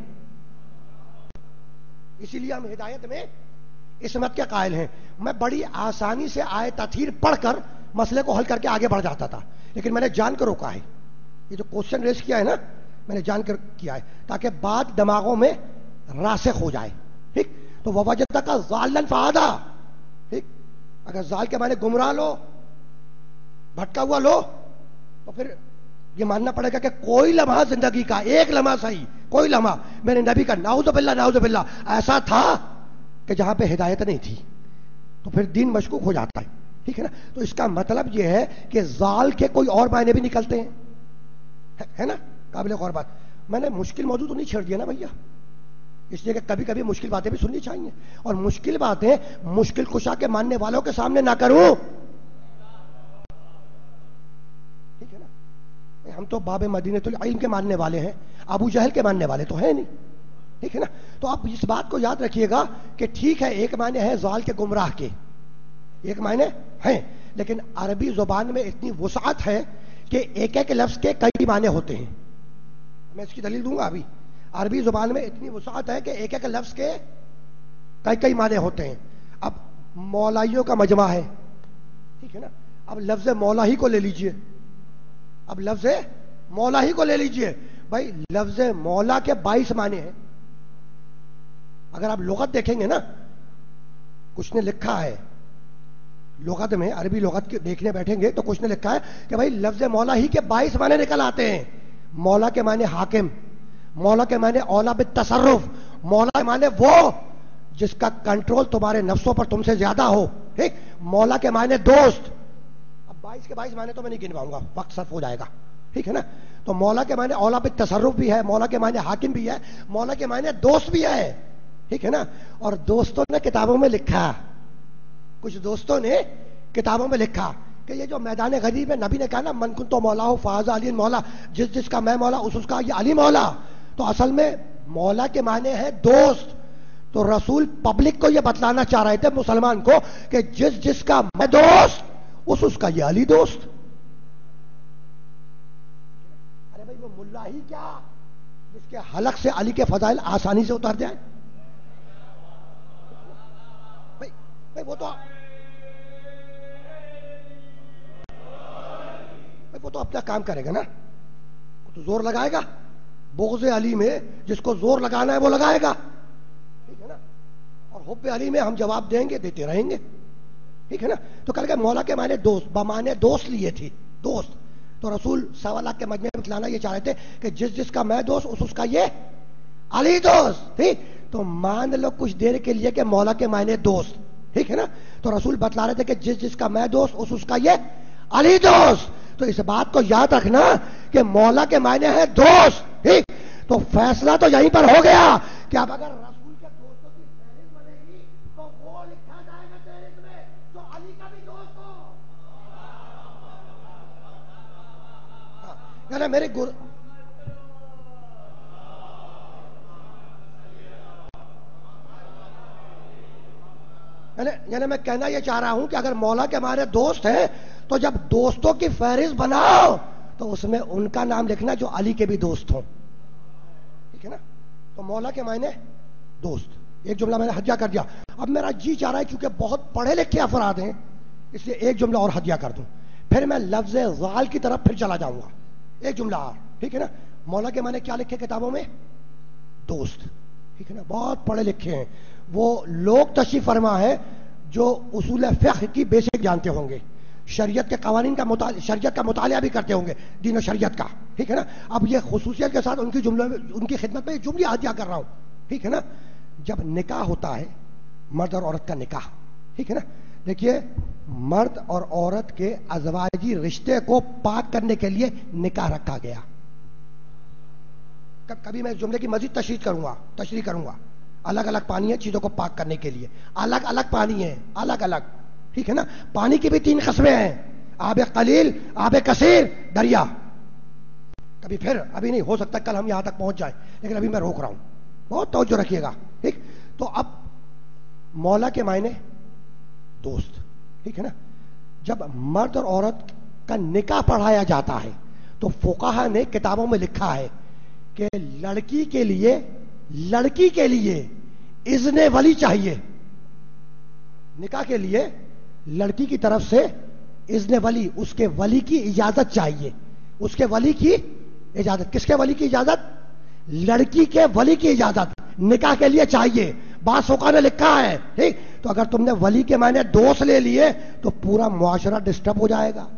S1: اسی لیے ہم ہدایت میں عصمت کے قائل ہیں. میں بڑی آسانی سے آیت تطہیر پڑھ کر مسئلے کو حل کر کے آگے بڑھ جاتا تھا, لیکن میں نے جان کر روکا ہے. یہ جو کوشچن ریز کیا ہے نا میں نے جان کر کیا ہے تاکہ بات دماغوں میں راسخ ہو جائے. ٹھیک. تو وَوَجَدَكَ ضَالًّا فَہَدَىٰ. ٹھیک. اگر ضال کے معنی گمراہ لو بھٹکا ہوا لو تو پھر یہ ماننا پڑے گا کہ کوئی لمحہ زندگی کا ایک لمحہ صحیح کوئی لمحہ میرے نبی کا نعوذ باللہ نعوذ باللہ ایسا تھا کہ جہاں پہ ہدایت نہیں تھی, تو پھر دین مشکوک ہو جاتا ہے. ٹھیک ہے نا. تو اس کا مطلب یہ ہے کہ ضال کے کوئی اور معنی بھی نکلتے ہیں, ہے نا قابل غور بات. میں نے مشکل موضوع تو نہیں چھیڑ دیا نا بھیا, اس لیے کہ کبھی کبھی مشکل باتیں بھی سننی چاہیے, اور مشکل باتیں مشکل کشا کے ماننے والوں کے سامنے نہ کروں. ٹھیک ہے نا. ہم تو باب مدینۃ العلم کے ماننے والے ہیں, ابو جہل کے ماننے والے تو ہیں نہیں. ٹھیک ہے نا. تو آپ اس بات کو یاد رکھیے گا کہ ٹھیک ہے ایک معنی ہے ضال کے گمراہ کے, ایک معنی ہیں, لیکن عربی زبان میں اتنی وسعت ہے کہ ایک ایک لفظ کے کئی معنی ہوتے ہیں. میں اس کی دلیل دوں گا. ابھی عربی زبان میں اتنی وسعت ہے کہ ایک ایک لفظ کے کئی کئی معنی ہوتے ہیں. اب مولائیوں کا مجمع ہے, ٹھیک ہے نا. اب لفظ مولا ہی کو لے لیجئے اب لفظ مولا ہی کو لے لیجئے بھائی لفظ مولا کے بائیس معنی ہیں. اگر آپ لغت دیکھیں گے نا, کچھ نے لکھا ہے لغت میں, عربی لغت کے دیکھنے بیٹھیں گے تو کچھ نے لکھا ہے کہ بھائی لفظ مولا ہی کے بائیس معنی نکل آتے ہیں. مولا کے معنی حاکم, مولا کے معنی اولا بالتصرف، مولا کے معنی وہ جس کا کنٹرول تمہارے نفسوں پر تم سے زیادہ ہو، ٹھیک. مولا کے معنی دوست. اب بائیس کے بائیس معنی تو میں نہیں گن پاؤں گا، وقت صرف ہو جائے گا، ٹھیک ہے نا. تو مولا کے معنی اولا بالتصرف بھی ہے، مولا کے معنی حاکم بھی ہے، مولا کے معنی دوست بھی ہے، ٹھیک ہے نا. اور دوستوں نے کتابوں میں لکھا، کچھ دوستوں نے کتابوں میں لکھا کہ یہ جو میدان غریب ہے، نبی نے کہا نا من کن تو مولا ہو فاز علی مولا، جس جس کا میں مولا اس اس کا یہ علی مولا. تو اصل میں مولا کے معنی ہے دوست. تو رسول پبلک کو یہ بتلانا چاہ رہے تھے، مسلمان کو، کہ جس جس کا میں دوست اس اس کا یہ علی دوست. ارے بھائی وہ ملا ہی کیا جس کے حلق سے علی کے فضائل آسانی سے اتر جائیں. بھائی بھائی وہ تو وہ تو اپنا کام کرے گا نا، وہ تو زور لگائے گا. بغض علی میں جس کو زور لگانا ہے وہ لگائے گا، ٹھیک ہے نا. اور حب علی میں ہم جواب دیں گے، دیتے رہیں گے، ٹھیک ہے نا. تو کل کے مولا کے معنی دوست، بمانے دوست لیے تھی، دوست. تو رسول سوا لاکھ کے مجمع میں بتلانا یہ چاہ رہے تھے کہ جس جس کا میں دوست اس اس کا یہ علی دوست، ٹھیک. تو مان لو کچھ دیر کے لیے کہ مولا کے معنی دوست، ٹھیک ہے نا. تو رسول بتلا رہے تھے کہ جس جس کا میں دوست اس اس کا یہ علی دوست. تو اس بات کو یاد رکھنا کہ مولا کے معنی ہے دوست، ٹھیک. تو فیصلہ تو یہیں پر ہو گیا کہ اب اگر رسول کے دوستوں کی فہرست بنے گی تو وہ لکھا جائے گا فہرست میں جو علی کا بھی دوست ہو. یعنی میرے گر یعنی میں کہنا یہ چاہ رہا ہوں کہ اگر مولا کے ہمارے دوست ہیں تو جب دوستوں کی فہرست بناؤ تو اس میں ان کا نام لکھنا جو علی کے بھی دوست ہوں، ٹھیک ہے نا. تو مولا کے معنی دوست. ایک جملہ میں نے ہدیہ کر دیا. اب میرا جی چاہ رہا ہے کیونکہ بہت پڑھے لکھے افراد ہیں اس لیے ایک جملہ اور ہدیہ کر دوں، پھر میں لفظ غال کی طرف پھر چلا جاؤں گا. ایک جملہ اور، ٹھیک ہے نا. مولا کے معنی کیا لکھے کتابوں میں؟ دوست، ٹھیک ہے نا. بہت پڑھے لکھے ہیں وہ لوگ تشریف فرما ہے جو اصول فقہ کی بیسک جانتے ہوں گے، شریعت کے قوانین کا مطالعہ شریعت کا مطالعہ بھی کرتے ہوں گے، دین و شریعت کا، ٹھیک ہے نا. اب یہ خصوصیت کے ساتھ ان کی جملوں میں ان کی خدمت میں یہ جملے عطیہ کر رہا ہوں، ٹھیک ہے نا. جب نکاح ہوتا ہے مرد اور عورت کا نکاح، ٹھیک ہے نا. دیکھیے مرد اور عورت کے ازواجی رشتے کو پاک کرنے کے لیے نکاح رکھا گیا. کبھی میں اس جملے کی مزید تشریح کروں گا تشریح کروں گا الگ الگ پانی ہے چیزوں کو پاک کرنے کے لیے، الگ الگ پانی ہے، الگ الگ، ٹھیک ہے نا. پانی کی بھی تین قسمیں ہیں، آب قلیل، آب کثیر، دریا. کبھی پھر ابھی نہیں ہو سکتا کل ہم یہاں تک پہنچ جائیں، لیکن ابھی میں روک رہا ہوں، بہت توجہ رکھیے گا، ٹھیک. تو اب مولا کے معنی دوست، ٹھیک ہے نا. جب مرد اور عورت کا نکاح پڑھایا جاتا ہے تو فقہا نے کتابوں میں لکھا ہے کہ لڑکی کے لیے لڑکی کے لیے اذن ولی چاہیے. نکاح کے لیے لڑکی کی طرف سے اذن ولی، اس کے ولی کی اجازت چاہیے. اس کے ولی کی اجازت، کس کے ولی کی اجازت؟ لڑکی کے ولی کی اجازت نکاح کے لیے چاہیے. بعض فقہا نے لکھا ہے، ٹھیک. تو اگر تم نے ولی کے معنی دوست لے لیے تو پورا معاشرہ ڈسٹرب ہو جائے گا.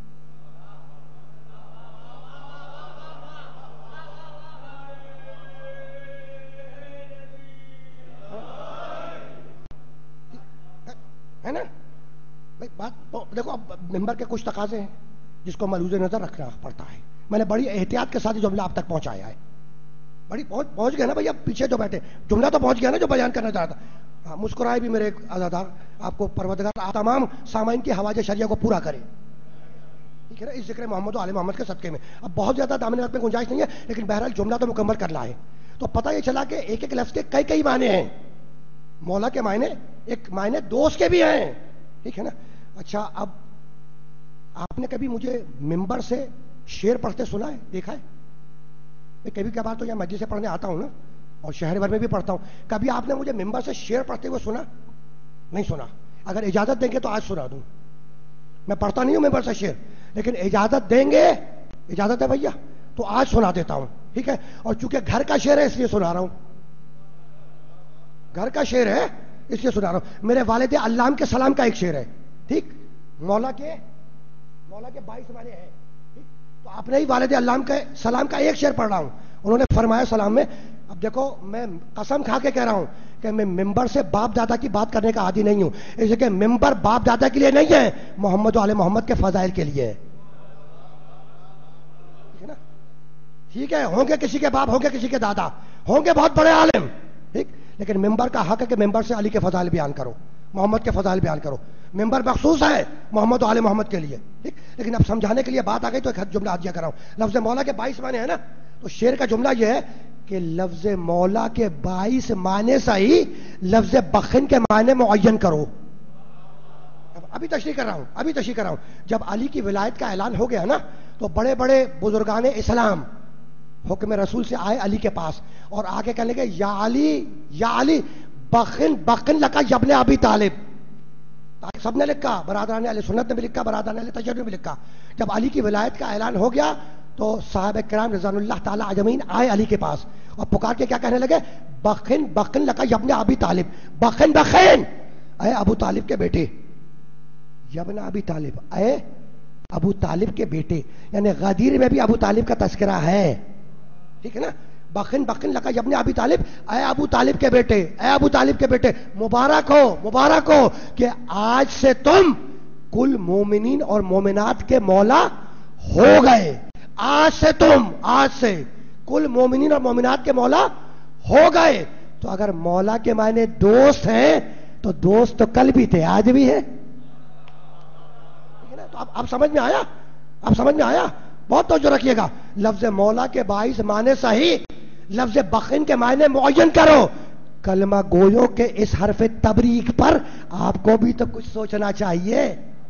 S1: ہے نا بھائی بات. دیکھو اب ممبر کے کچھ تقاضے ہیں جس کو ملحوظ نظر رکھنا پڑتا ہے. میں نے بڑی احتیاط کے ساتھ جملہ آپ تک پہنچایا ہے. بڑی پہنچ پہنچ گیا نا بھائی. اب پیچھے جو بیٹھے جملہ تو پہنچ گیا نا جو بیان کرنا چاہتا. ہاں مسکرائے بھی میرے عزادار. آپ کو پروردگار تمام سامعین کی حوائج شریعہ کو پورا کرے، ٹھیک ہے نا، اس ذکر محمد و آل محمد کے صدقے میں. اب بہت زیادہ دامن وقت میں گنجائش نہیں ہے لیکن بہرحال جملہ تو مکمل کرنا ہے. تو پتہ یہ چلا کہ ایک ایک لفظ کے کئی کئی معنی ہیں. مولا کے معنی ایک معنی دوست کے بھی ہیں، ٹھیک ہے نا. اچھا اب آپ نے کبھی مجھے ممبر سے شعر پڑھتے سنا ہے، دیکھا ہے؟ میں کبھی کبھار تو یہاں مسجد سے پڑھنے آتا ہوں نا اور شہر بھر میں بھی پڑھتا ہوں. کبھی آپ نے مجھے ممبر سے شعر پڑھتے ہوئے سنا؟ نہیں سنا. اگر اجازت دیں گے تو آج سنا دوں. میں پڑھتا نہیں ہوں ممبر سے شعر، لیکن اجازت دیں گے، اجازت ہے بھیا تو آج سنا دیتا ہوں، ٹھیک ہے. اور چونکہ گھر کا شعر ہے اس لیے سنا رہا ہوں. گھر کا شعر ہے اس لیے سنا رہا ہوں. میرے والد علام کے سلام کا ایک شعر ہے، ٹھیک. مولا کے مولا کے بائیس معنی ہے، ٹھیک. تو آپ نے ہی والد علام کے سلام کا ایک شعر پڑھ رہا ہوں. انہوں نے فرمایا سلام میں، اب دیکھو میں قسم کھا کے کہہ رہا ہوں کہ میں ممبر سے باپ دادا کی بات کرنے کا عادی نہیں ہوں، اس لیے کہ ممبر باپ دادا کے لیے نہیں ہے، محمد و آل محمد کے فضائل کے لیے ہے، ٹھیک ہے؟ ہوں گے کسی کے باپ، ہوں گے کسی کے دادا، ہوں گے بہت بڑے عالم، ٹھیک، لیکن ممبر کا حق ہے کہ ممبر سے علی کے فضائل بیان کرو، محمد کے فضائل بیان کرو، ممبر مخصوص ہے محمد و آل محمد کے لیے، ٹھیک، لیکن اب سمجھانے کے لیے بات آ گئی تو ایک جملہ آدیا کر رہا ہوں۔ لفظ مولا کے بائیس معنی ہے نا، تو شعر کا جملہ یہ ہے کہ لفظ مولا کے بائیس معنی سے ہی لفظ بخن کے معنی معین کرو۔ ابھی تشریح کر رہا ہوں ابھی تشریح کر رہا ہوں جب علی کی ولایت کا اعلان ہو گیا نا، تو بڑے بڑے بزرگان اسلام حکم رسول سے آئے علی کے پاس اور آگے کہنے لگے یا علی یا علی بخن بخن لکا یبن ابی طالب۔ سب نے لکھا، برادران اہل سنت نے بھی لکھا، برادران اہل تشیع نے بھی لکھا۔ جب علی کی ولایت کا اعلان ہو گیا تو صحابہ کرام رضوان اللہ تعالی اجمعین آئے علی کے پاس اور پکار کے کیا کہنے لگے؟ بخن بخن لکا یبن ابی طالب، بخن بخن اے ابو طالب کے بیٹے، یبن ابی طالب اے ابو طالب کے بیٹے، یعنی غدیر میں بھی ابو طالب کا تذکرہ ہے، ٹھیک ہے نا؟ بخن بخن لکا یبن ابی طالب اے ابو طالب کے بیٹے، اے ابو طالب کے بیٹے، مبارک ہو مبارک ہو کہ آج سے تم کل مومنین اور مومنات کے مولا ہو گئے، آج سے تم آج سے کل مومنین اور مومنات کے مولا ہو گئے۔ تو اگر مولا کے معنی دوست ہیں تو دوست تو کل بھی تھے آج بھی ہے، تو اب اب سمجھ میں آیا اب سمجھ میں آیا بہت توجہ رکھیے گا، لفظ مولا کے باعث معنی صحیح، لفظ بخن کے معنی معین کرو۔ کلمہ گویوں کے اس حرف تبریک پر آپ کو بھی تو کچھ سوچنا چاہیے۔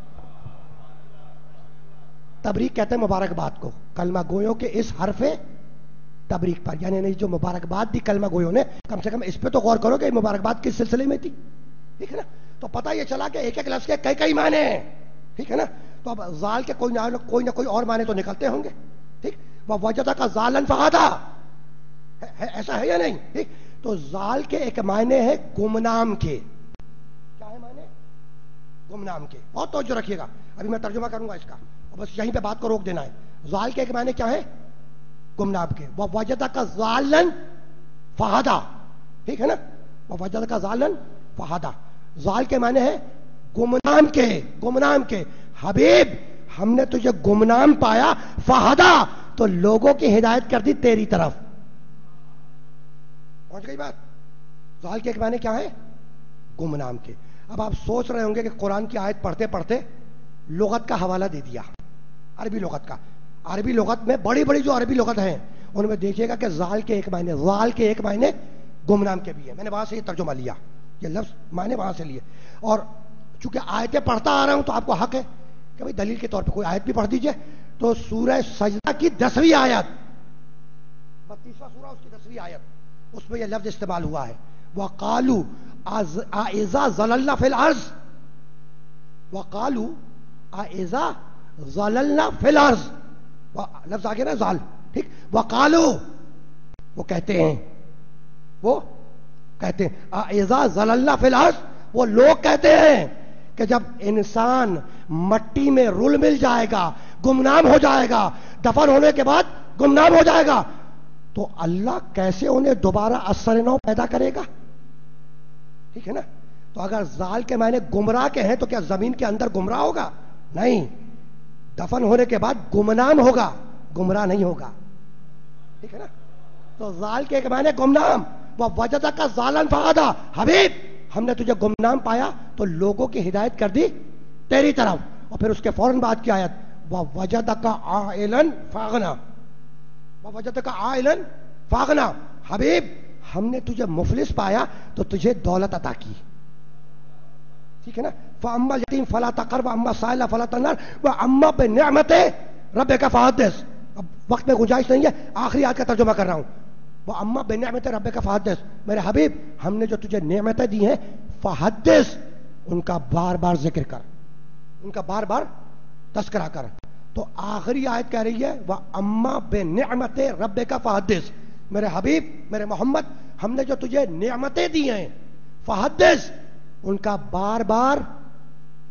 S1: تبریک کہتے ہیں مبارکباد کو، کلمہ گویوں کے اس حرف تبریک پر، یعنی نہیں جو مبارکباد دی کلمہ گویوں نے، کم سے کم اس پہ تو غور کرو کہ مبارکباد کس سلسلے میں تھی، ٹھیک ہے نا؟ تو پتہ یہ چلا کہ ایک ایک لفظ کے کئی کئی معنی ہیں، ٹھیک ہے نا؟ تو اب زال کے کوئی نہ کوئی نہ کوئی اور معنی تو نکلتے ہوں گے، ٹھیک؟ وَوَجَدَكَ ظَالًا فَهَدَىٰ، ایسا ہے یا نہیں؟ ٹھیک، تو زال کے ایک معنی ہے گمنام کے، کیا ہے معنی؟ گمنام کے، بہت توجہ رکھیے گا، ابھی میں ترجمہ کروں گا اس کا، بس یہیں پہ بات کو روک دینا ہے۔ زال کے ایک معنی کیا ہے؟ گمنام کے۔ وَوَجَدَكَ ظَالًا فَهَدَىٰ، ٹھیک ہے نا؟ وَوَجَدَكَ ظَالًا فَهَدَىٰ، زال کے معنی ہے گمنام کے، گمنام کے۔ حبیب ہم نے تجھے گمنام پایا، فہدا تو لوگوں کی ہدایت کر دی تیری طرف، پہنچ گئی بات؟ زال کے ایک معنی کیا ہے؟ گمنام کے۔ اب آپ سوچ رہے ہوں گے کہ قرآن کی آیت پڑھتے پڑھتے لغت کا حوالہ دے دیا، عربی لغت کا۔ عربی لغت میں بڑی بڑی جو عربی لغت ہیں ان میں دیکھیے گا کہ زال کے ایک معنی، زال کے ایک معنی گمنام کے بھی ہے، میں نے وہاں سے یہ ترجمہ لیا، یہ لفظ معنی وہاں سے لیے، اور چونکہ آیتیں پڑھتا آ رہا ہوں تو آپ کو حق ہے کہ بھائی دلیل کے طور پہ کوئی آیت بھی پڑھ دیجئے۔ تو سورہ سجدہ کی دسویں آیت، بتیسواں سورہ اس کی دسویں آیت، اس میں یہ لفظ استعمال ہوا ہے، وَقَالُوا أَإِذَا ضَلَلْنَا فِي الْأَرْضِ، وَقَالُوا أَإِذَا ضَلَلْنَا فِي الْأَرْضِ، لفظ آگے نا زال، ٹھیک، وَقَالُوا وہ کہتے ہیں، وہ کہتے ہیں أَإِذَا ضَلَلْنَا فِي الْأَرْضِ، وہ لوگ کہتے ہیں کہ جب انسان مٹی میں رل مل جائے گا، گمنام ہو جائے گا، دفن ہونے کے بعد گمنام ہو جائے گا، تو اللہ کیسے انہیں دوبارہ اثر نو پیدا کرے گا، ٹھیک ہے نا؟ تو اگر زال کے معنی گمراہ کے ہیں تو کیا زمین کے اندر گمراہ ہوگا؟ نہیں، دفن ہونے کے بعد گمنام ہوگا، گمراہ نہیں ہوگا، ٹھیک ہے نا؟ تو زال کے ایک معنی گمنام، وَوَجَدَكَ ظَالًا فَهَدَىٰ، حبیب ہم نے تجھے گمنام پایا تو لوگوں کی ہدایت کر دی تیری طرف۔ اور پھر اس کے فوراً بعد کی آیت وَوَجَدَكَ عَائِلًا فَأَغْنَىٰ، وَوَجَدَكَ عَائِلًا فَأَغْنَىٰ، حبیب ہم نے تجھے مفلس پایا تو تجھے دولت عطا کی، ٹھیک ہے نا؟ فَأَمَّا الْيَتِيمَ فَلَا تَقْهَرْ وَأَمَّا السَّائِلَ فَلَا تَنْهَرْ وَأَمَّا بِنِعْمَتِ رَبِّكَ فَحَدِّثْ۔ اب وقت میں گنجائش نہیں ہے، آخری آیت کا ترجمہ کر رہا ہوں، وَأَمَّا بِنِعْمَتِ رَبِّكَ فَحَدِّثْ، میرے حبیب ہم نے جو تجھے نعمتیں دی ہیں، فحدث ان کا بار بار ذکر کر، ان کا بار بار تذکرہ کر۔ تو آخری آیت کہہ رہی ہے وَأَمَّا بِنِعْمَتِ رَبِّكَ فَحَدِّثْ، میرے حبیب میرے محمد ہم نے جو تجھے نعمتیں دی ہیں، فحدث ان کا بار بار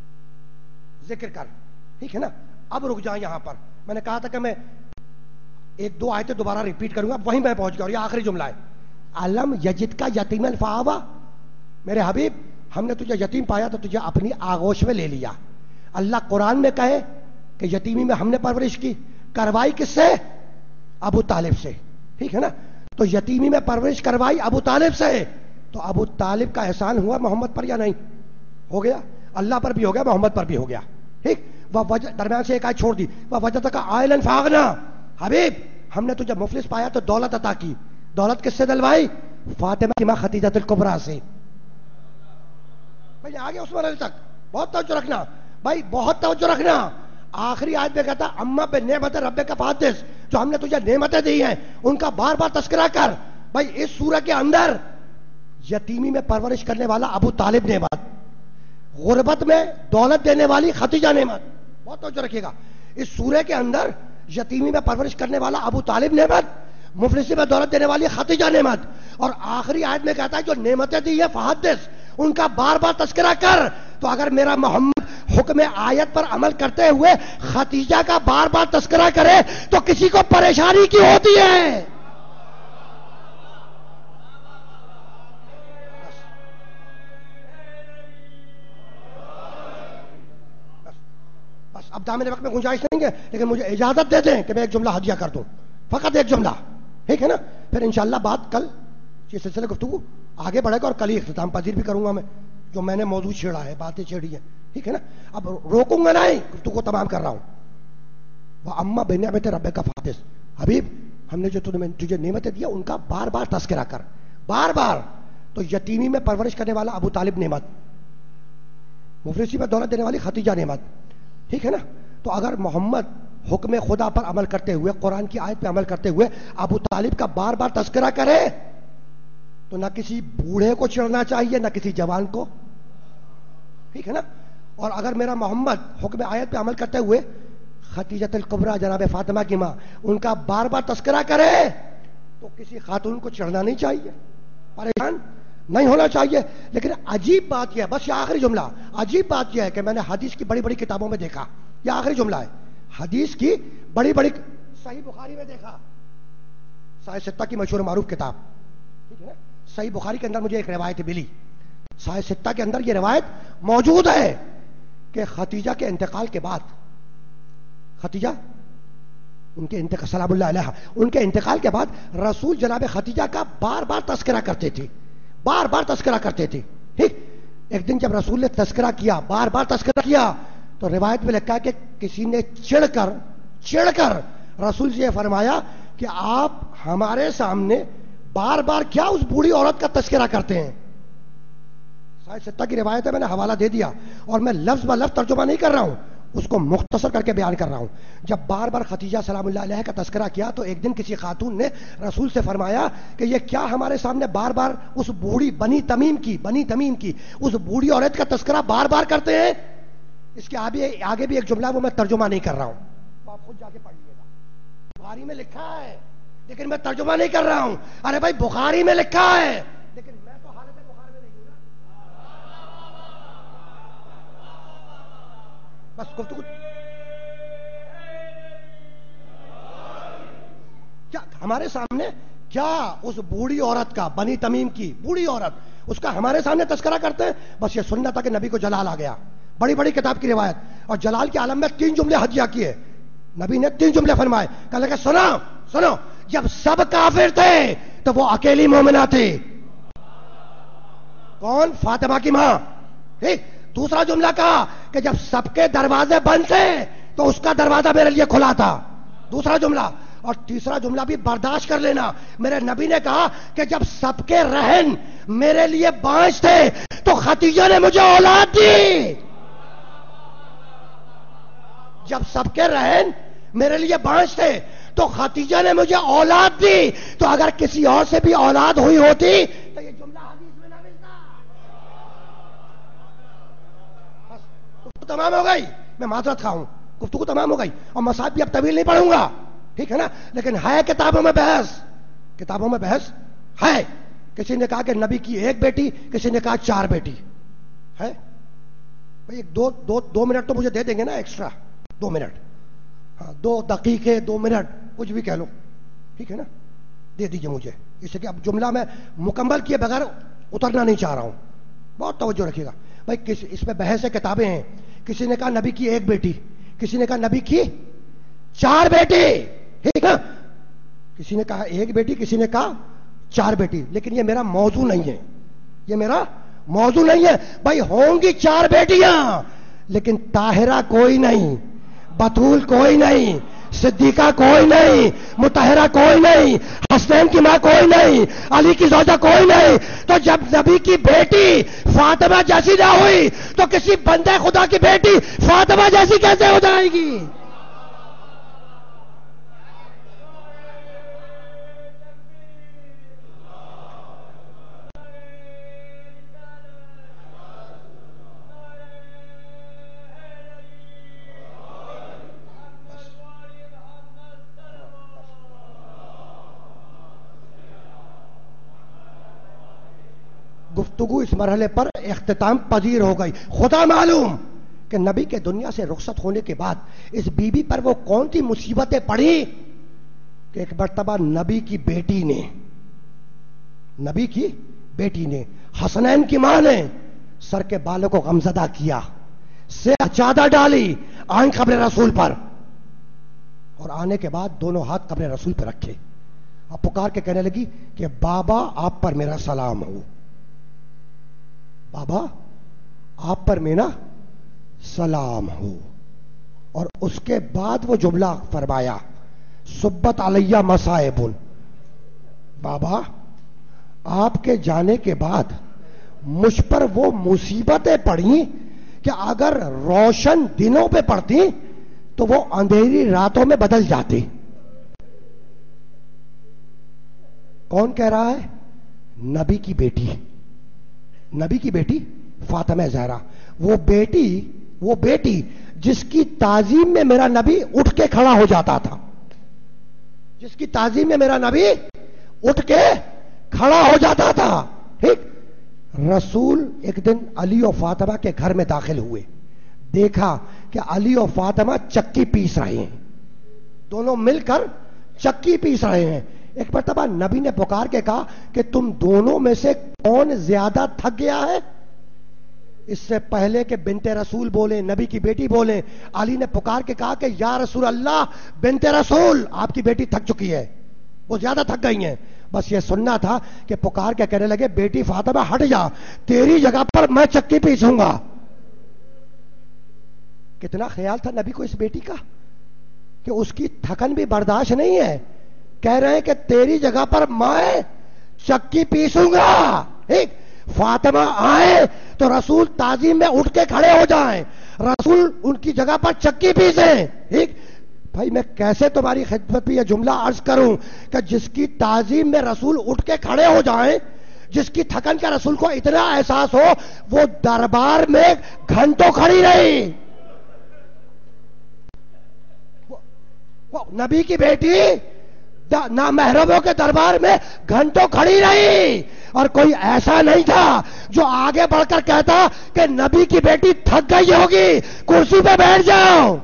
S1: ذکر کر، ٹھیک ہے نا؟ اب رک جائیں یہاں پر، میں نے کہا تھا کہ میں ایک دو آیتیں دوبارہ ریپیٹ کروں گا، وہیں میں پہنچ گیا، اور یہ آخری جملہ ہے، علم یجد کا یتیما فآوا، میرے حبیب ہم نے تجھے یتیم پایا تو تجھے اپنی آغوش میں لے لیا۔ اللہ قرآن میں کہے کہ یتیمی میں ہم نے پرورش کی، کروائی کس سے؟ ابو طالب سے، ٹھیک ہے نا؟ تو یتیمی میں پرورش کروائی ابو طالب سے، تو ابو طالب کا احسان ہوا محمد پر یا نہیں؟ ہو گیا، اللہ پر بھی ہو گیا، محمد پر بھی ہو گیا، ٹھیک؟ وہ وجہ درمیان سے ایک آیت چھوڑ دی، وہ وجہ کا عائلن فاغنا، حبیب ہم نے تجھے مفلس پایا تو دولت عطا کی، دولت کس سے دلوائی؟ فاطمہ کی ماں خدیجہ الکبریٰ سے۔ بھائی آگے اس مرحلے تک بہت توجہ رکھنا، بھائی بہت توجہ رکھنا۔ آخری آیت میں کہتا اما بے نعمت رب کا فحدث، جو ہم نے تجھے نعمتیں دی ہیں ان کا بار بار تذکرہ کر۔ بھائی اس سورہ کے اندر یتیمی میں پرورش کرنے والا ابو طالب نعمت، غربت میں دولت دینے والی خدیجہ نعمت، بہت توجہ رکھیے گا۔ اس سورہ کے اندر یتیمی میں پرورش کرنے والا ابو طالب نعمت، مفلسی میں دولت دینے والی خدیجہ نعمت، اور آخری آیت میں کہتا ہے جو نعمتیں دی ہیں فحدث، ان کا بار بار تذکرہ کر۔ تو اگر میرا محمد حکم آیت پر عمل کرتے ہوئے خدیجہ کا بار بار تذکرہ کرے تو کسی کو پریشانی کی ہوتی ہے؟ بس اب دامن وقت میں گنجائش نہیں ہے، لیکن مجھے اجازت دے دیں کہ میں ایک جملہ ہدیہ کر دوں، فقط ایک جملہ، ٹھیک ہے نا؟ پھر انشاءاللہ بات کل یہ سلسلہ گفتگو آگے بڑھے گا، اور کل ہی اختتام پذیر بھی کروں گا میں، جو میں نے موضوع چھیڑا ہے، باتیں چھیڑی ہیں، ٹھیک ہے نا؟ اب روکوں گا نہیں، گفتگو تمام کر رہا ہوں۔ وَأَمَّا بِنِعْمَتِ رَبِّكَ فَحَدِّثْ، حبیب ہم نے جو تجھے نعمتیں دیا ان کا بار بار تذکرہ کر، بار بار۔ تو یتیمی میں پرورش کرنے والا ابو طالب نعمت، مفلسی میں دولت دینے والی خدیجہ نعمت، ٹھیک ہے نا؟ تو اگر محمد حکم خدا پر عمل کرتے ہوئے، قرآن کی آیت پہ عمل کرتے ہوئے ابو طالب کا بار بار تذکرہ کرے تو نہ کسی بوڑھے کو چڑھنا چاہیے نہ کسی جوان کو، ٹھیک ہے نا؟ اور اگر میرا محمد حکم آیت پہ عمل کرتے ہوئے خدیجہ الکبریٰ جناب فاطمہ کی ماں ان کا بار بار تذکرہ کرے تو کسی خاتون کو چڑھنا نہیں چاہیے، پریشان نہیں ہونا چاہیے۔ لیکن عجیب بات یہ ہے، بس یہ آخری جملہ، عجیب بات یہ ہے کہ میں نے حدیث کی بڑی بڑی کتابوں میں دیکھا، یہ آخری جملہ ہے، حدیث کی بڑی بڑی صحیح بخاری میں دیکھا، صحیح ستہ کی مشہور معروف کتاب، ٹھیک ہے نا؟ صحیح بخاری کے اندر مجھے ایک روایت ملی، صحیح ستہ کے اندر یہ روایت موجود ہے کہ خدیجہ کے انتقال کے بعد، خدیجہ ان کے انتقال سلام اللہ علیہ، ان کے انتقال کے بعد رسول جناب خدیجہ کا بار بار تذکرہ کرتے تھے، بار بار تذکرہ کرتے تھے، ٹھیک؟ ایک دن جب رسول نے تذکرہ کیا، بار بار تذکرہ کیا، تو روایت میں لکھا ہے کہ کسی نے چڑھ کر چڑھ کر رسول سے یہ فرمایا کہ آپ ہمارے سامنے بار بار کیا اس بوڑھی عورت کا تذکرہ کرتے ہیں؟ صحیح ستہ کی روایت ہے، میں نے حوالہ دے دیا، اور میں لفظ بہ لفظ ترجمہ نہیں کر رہا ہوں، اس کو مختصر کر کے بیان کر رہا ہوں۔ جب بار بار خدیجہ سلام اللہ علیہ کا تذکرہ کیا تو ایک دن کسی خاتون نے رسول سے فرمایا کہ یہ کیا ہمارے سامنے بار بار اس بوڑھی بنی تمیم کی بنی تمیم کی اس بوڑھی عورت کا تذکرہ بار بار کرتے ہیں؟ اس کے آگے آگے بھی ایک جملہ وہ میں ترجمہ نہیں کر رہا ہوں، تو آپ خود جا کے پڑھ لیجیے گا، بخاری میں لکھا ہے لیکن میں ترجمہ نہیں کر رہا ہوں۔ ارے بھائی بخاری میں لکھا ہے لیکن میں تو حالت بخاری میں نہیں ہوں نا، بس گفتگو کیا ہمارے سامنے کیا اس بوڑھی عورت کا بنی تمیم کی بوڑھی عورت اس کا ہمارے سامنے تذکرہ کرتے ہیں؟ بس یہ سننا تھا کہ نبی کو جلال آ گیا، بڑی بڑی کتاب کی روایت، اور جلال کے عالم میں تین جملے ہدیہ کیے، نبی نے تین جملے فرمائے، کہا کہ سنو سنو جب سب کافر تھے تو وہ اکیلی مومنہ تھی، کون؟ فاطمہ کی ماں، ٹھیک؟ دوسرا جملہ کہا کہ جب سب کے دروازے بند تھے تو اس کا دروازہ میرے لیے کھلا تھا، دوسرا جملہ۔ اور تیسرا جملہ بھی برداشت کر لینا، میرے نبی نے کہا کہ جب سب کے رہن میرے لیے بانجھ تھے تو خدیجہ نے مجھے اولاد دی، جب سب کے رہن میرے لیے بانجھ تھے تو خدیجہ نے مجھے اولاد دی، تو اگر کسی اور سے بھی اولاد ہوئی ہوتی تو یہ جملہ حدیث میں نہ ملتا۔ بس گفتگو تمام ہو گئی، میں معذرت خواہ ہوں، گفتگو تمام ہو گئی، اور مصاحب بھی اب طویل نہیں پڑھوں گا، ٹھیک ہے نا؟ لیکن ہے کتابوں میں بحث، کتابوں میں بحث ہے، کسی نے کہا کہ نبی کی ایک بیٹی، کسی نے کہا چار بیٹی ہے۔ بھئی ایک دو دو دو منٹ تو مجھے دے دیں گے نا ایکسٹرا، دو منٹ، ہاں دو دقیقے دو منٹ کچھ بھی کہہ لو، ٹھیک ہے نا، دے دیجئے مجھے، اس لیے کہ اب جملہ میں مکمل کیے بغیر اترنا نہیں چاہ رہا ہوں، بہت توجہ رکھیے گا بھائی. کس اس میں بحث کتابیں ہیں. کسی نے کہا نبی کی ایک بیٹی، کسی نے کہا نبی کی چار بیٹی، ٹھیک ہے، کسی نے کہا ایک بیٹی، کسی نے کہا چار بیٹی. لیکن یہ میرا موضوع نہیں ہے، یہ میرا موضوع نہیں ہے. بھائی ہوں گی چار بیٹیاں لیکن طاہرہ کوئی نہیں، بطول کوئی نہیں، صدیقہ کوئی نہیں، مطہرہ کوئی نہیں، حسنین کی ماں کوئی نہیں، علی کی زوجہ کوئی نہیں. تو جب نبی کی بیٹی فاطمہ جیسی نہ ہوئی تو کسی بندے خدا کی بیٹی فاطمہ جیسی کیسے ہو جائے گی؟ گفتگو اس مرحلے پر اختتام پذیر ہو گئی. خدا معلوم کہ نبی کے دنیا سے رخصت ہونے کے بعد اس بی بی پر وہ کون سی مصیبتیں پڑی کہ ایک مرتبہ نبی کی بیٹی نے نبی کی بیٹی نے حسنین کی ماں نے سر کے بالوں کو غمزدہ کیا، سیاہ چادر ڈالی آئیں قبر رسول پر، اور آنے کے بعد دونوں ہاتھ قبر رسول پر رکھے، اب پکار کے کہنے لگی کہ بابا آپ پر میرا سلام ہو، بابا آپ پر میرا سلام ہو. اور اس کے بعد وہ جملہ فرمایا سبت علیہ مصائب، بابا آپ کے جانے کے بعد مجھ پر وہ مصیبتیں پڑیں کہ اگر روشن دنوں پہ پڑتی تو وہ اندھیری راتوں میں بدل جاتی. کون کہہ رہا ہے؟ نبی کی بیٹی، نبی کی بیٹی فاطمہ زہرا، وہ بیٹی وہ بیٹی جس کی تعظیم میں میرا نبی اٹھ کے کھڑا ہو جاتا تھا، جس کی تعظیم میں میرا نبی اٹھ کے کھڑا ہو جاتا تھا. ٹھیک، رسول ایک دن علی و فاطمہ کے گھر میں داخل ہوئے، دیکھا کہ علی و فاطمہ چکی پیس رہے ہیں، دونوں مل کر چکی پیس رہے ہیں. ایک مرتبہ نبی نے پکار کے کہا کہ تم دونوں میں سے کون زیادہ تھک گیا ہے؟ اس سے پہلے کہ بنت رسول بولے، نبی کی بیٹی بولے، علی نے پکار کے کہا کہ یا رسول اللہ، بنت رسول آپ کی بیٹی تھک چکی ہے، وہ زیادہ تھک گئی ہیں. بس یہ سننا تھا کہ پکار کے کہنے لگے بیٹی فاطمہ ہٹ جا، تیری جگہ پر میں چکی پیسوں گا. کتنا خیال تھا نبی کو اس بیٹی کا کہ اس کی تھکن بھی برداشت نہیں ہے، کہہ رہے ہیں کہ تیری جگہ پر میں چکی پیسوں گا. ٹھیک، فاطمہ آئے تو رسول تعظیم میں اٹھ کے کھڑے ہو جائیں، رسول ان کی جگہ پر چکی پیسیں. ٹھیک بھائی، میں کیسے تمہاری خدمت میں یہ جملہ عرض کروں کہ جس کی تعظیم میں رسول اٹھ کے کھڑے ہو جائیں، جس کی تھکن کا رسول کو اتنا احساس ہو، وہ دربار میں گھنٹوں کھڑی رہی. نبی کی بیٹی نامحرموں کے دربار میں گھنٹوں کھڑی رہی، اور کوئی ایسا نہیں تھا جو آگے بڑھ کر کہتا کہ نبی کی بیٹی تھک گئی ہوگی، کرسی پہ بیٹھ جاؤ.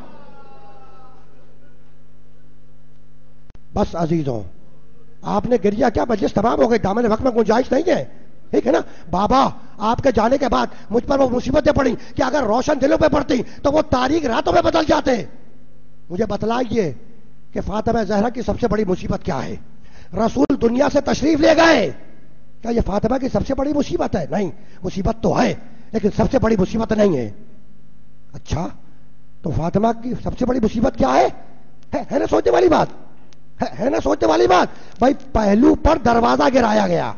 S1: بس عزیزوں، آپ نے گریا کیا، مجلس تمام ہو گئی، دامن وقت میں گنجائش نہیں ہے. ٹھیک ہے نا، بابا آپ کے جانے کے بعد مجھ پر وہ مصیبتیں پڑیں کہ اگر روشن دلوں پہ پڑتی تو وہ تاریک راتوں میں بدل جاتے. مجھے بتلائیے کہ فاطمہ زہرا کی سب سے بڑی مصیبت کیا ہے؟ رسول دنیا سے تشریف لے گئے، کیا یہ فاطمہ کی سب سے بڑی مصیبت ہے؟ نہیں، مصیبت تو ہے لیکن سب سے بڑی مصیبت نہیں ہے. اچھا، تو فاطمہ کی سب سے بڑی مصیبت کیا ہے؟ ہے نا سوچنے والی بات، ہے نا سوچنے والی بات. بھائی پہلو پر دروازہ گرایا گیا،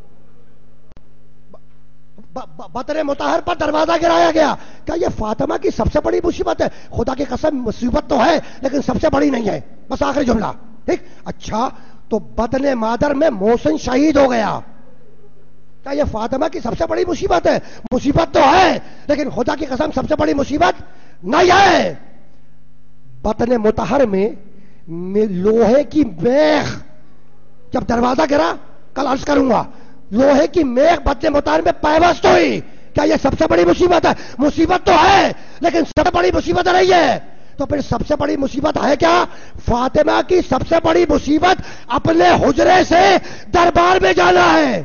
S1: بطن مطہر پر دروازہ گرایا گیا. کیا یہ فاطمہ کی سب سے بڑی مصیبت ہے؟ خدا کی قسم مصیبت تو ہے لیکن سب سے بڑی نہیں ہے. بس آخری جملہ. ٹھیک، اچھا تو بطن مادر میں محسن شہید ہو گیا، کیا یہ فاطمہ کی سب سے بڑی مصیبت ہے؟ مصیبت تو ہے لیکن خدا کی قسم سب سے بڑی مصیبت نہیں ہے. بطن مطہر میں لوہے کی میخ جب دروازہ گرا، کل عرض کروں گا، لوہے کی میخ بطن مطہر میں پیوست ہوئی، کیا یہ سب سے بڑی مصیبت ہے؟ مصیبت تو ہے لیکن سب سے بڑی مصیبت نہیں ہے. تو پھر سب سے بڑی مصیبت ہے کیا؟ فاطمہ کی سب سے بڑی مصیبت اپنے حجرے سے دربار میں جانا ہے.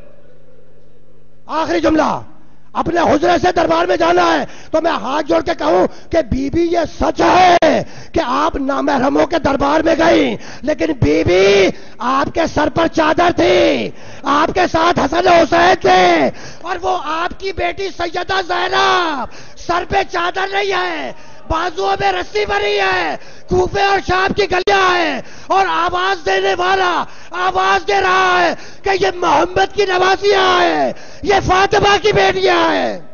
S1: آخری جملہ، اپنے حجرے سے دربار میں جانا ہے. تو میں ہاتھ جوڑ کے کہوں کہ بی بی یہ سچ ہے کہ آپ نامحرموں کے دربار میں گئی، لیکن بی بی آپ کے سر پر چادر تھی، آپ کے ساتھ حسن حسین تھے، اور وہ آپ کی بیٹی سیدہ زینب سر پہ چادر نہیں ہے، بازوؤں میں رسی بنی ہے، کوفے اور شام کی گلیاں ہیں، اور آواز دینے والا آواز دے رہا ہے کہ یہ محمد کی نوازیاں ہیں، یہ فاطمہ کی بیٹیاں ہیں.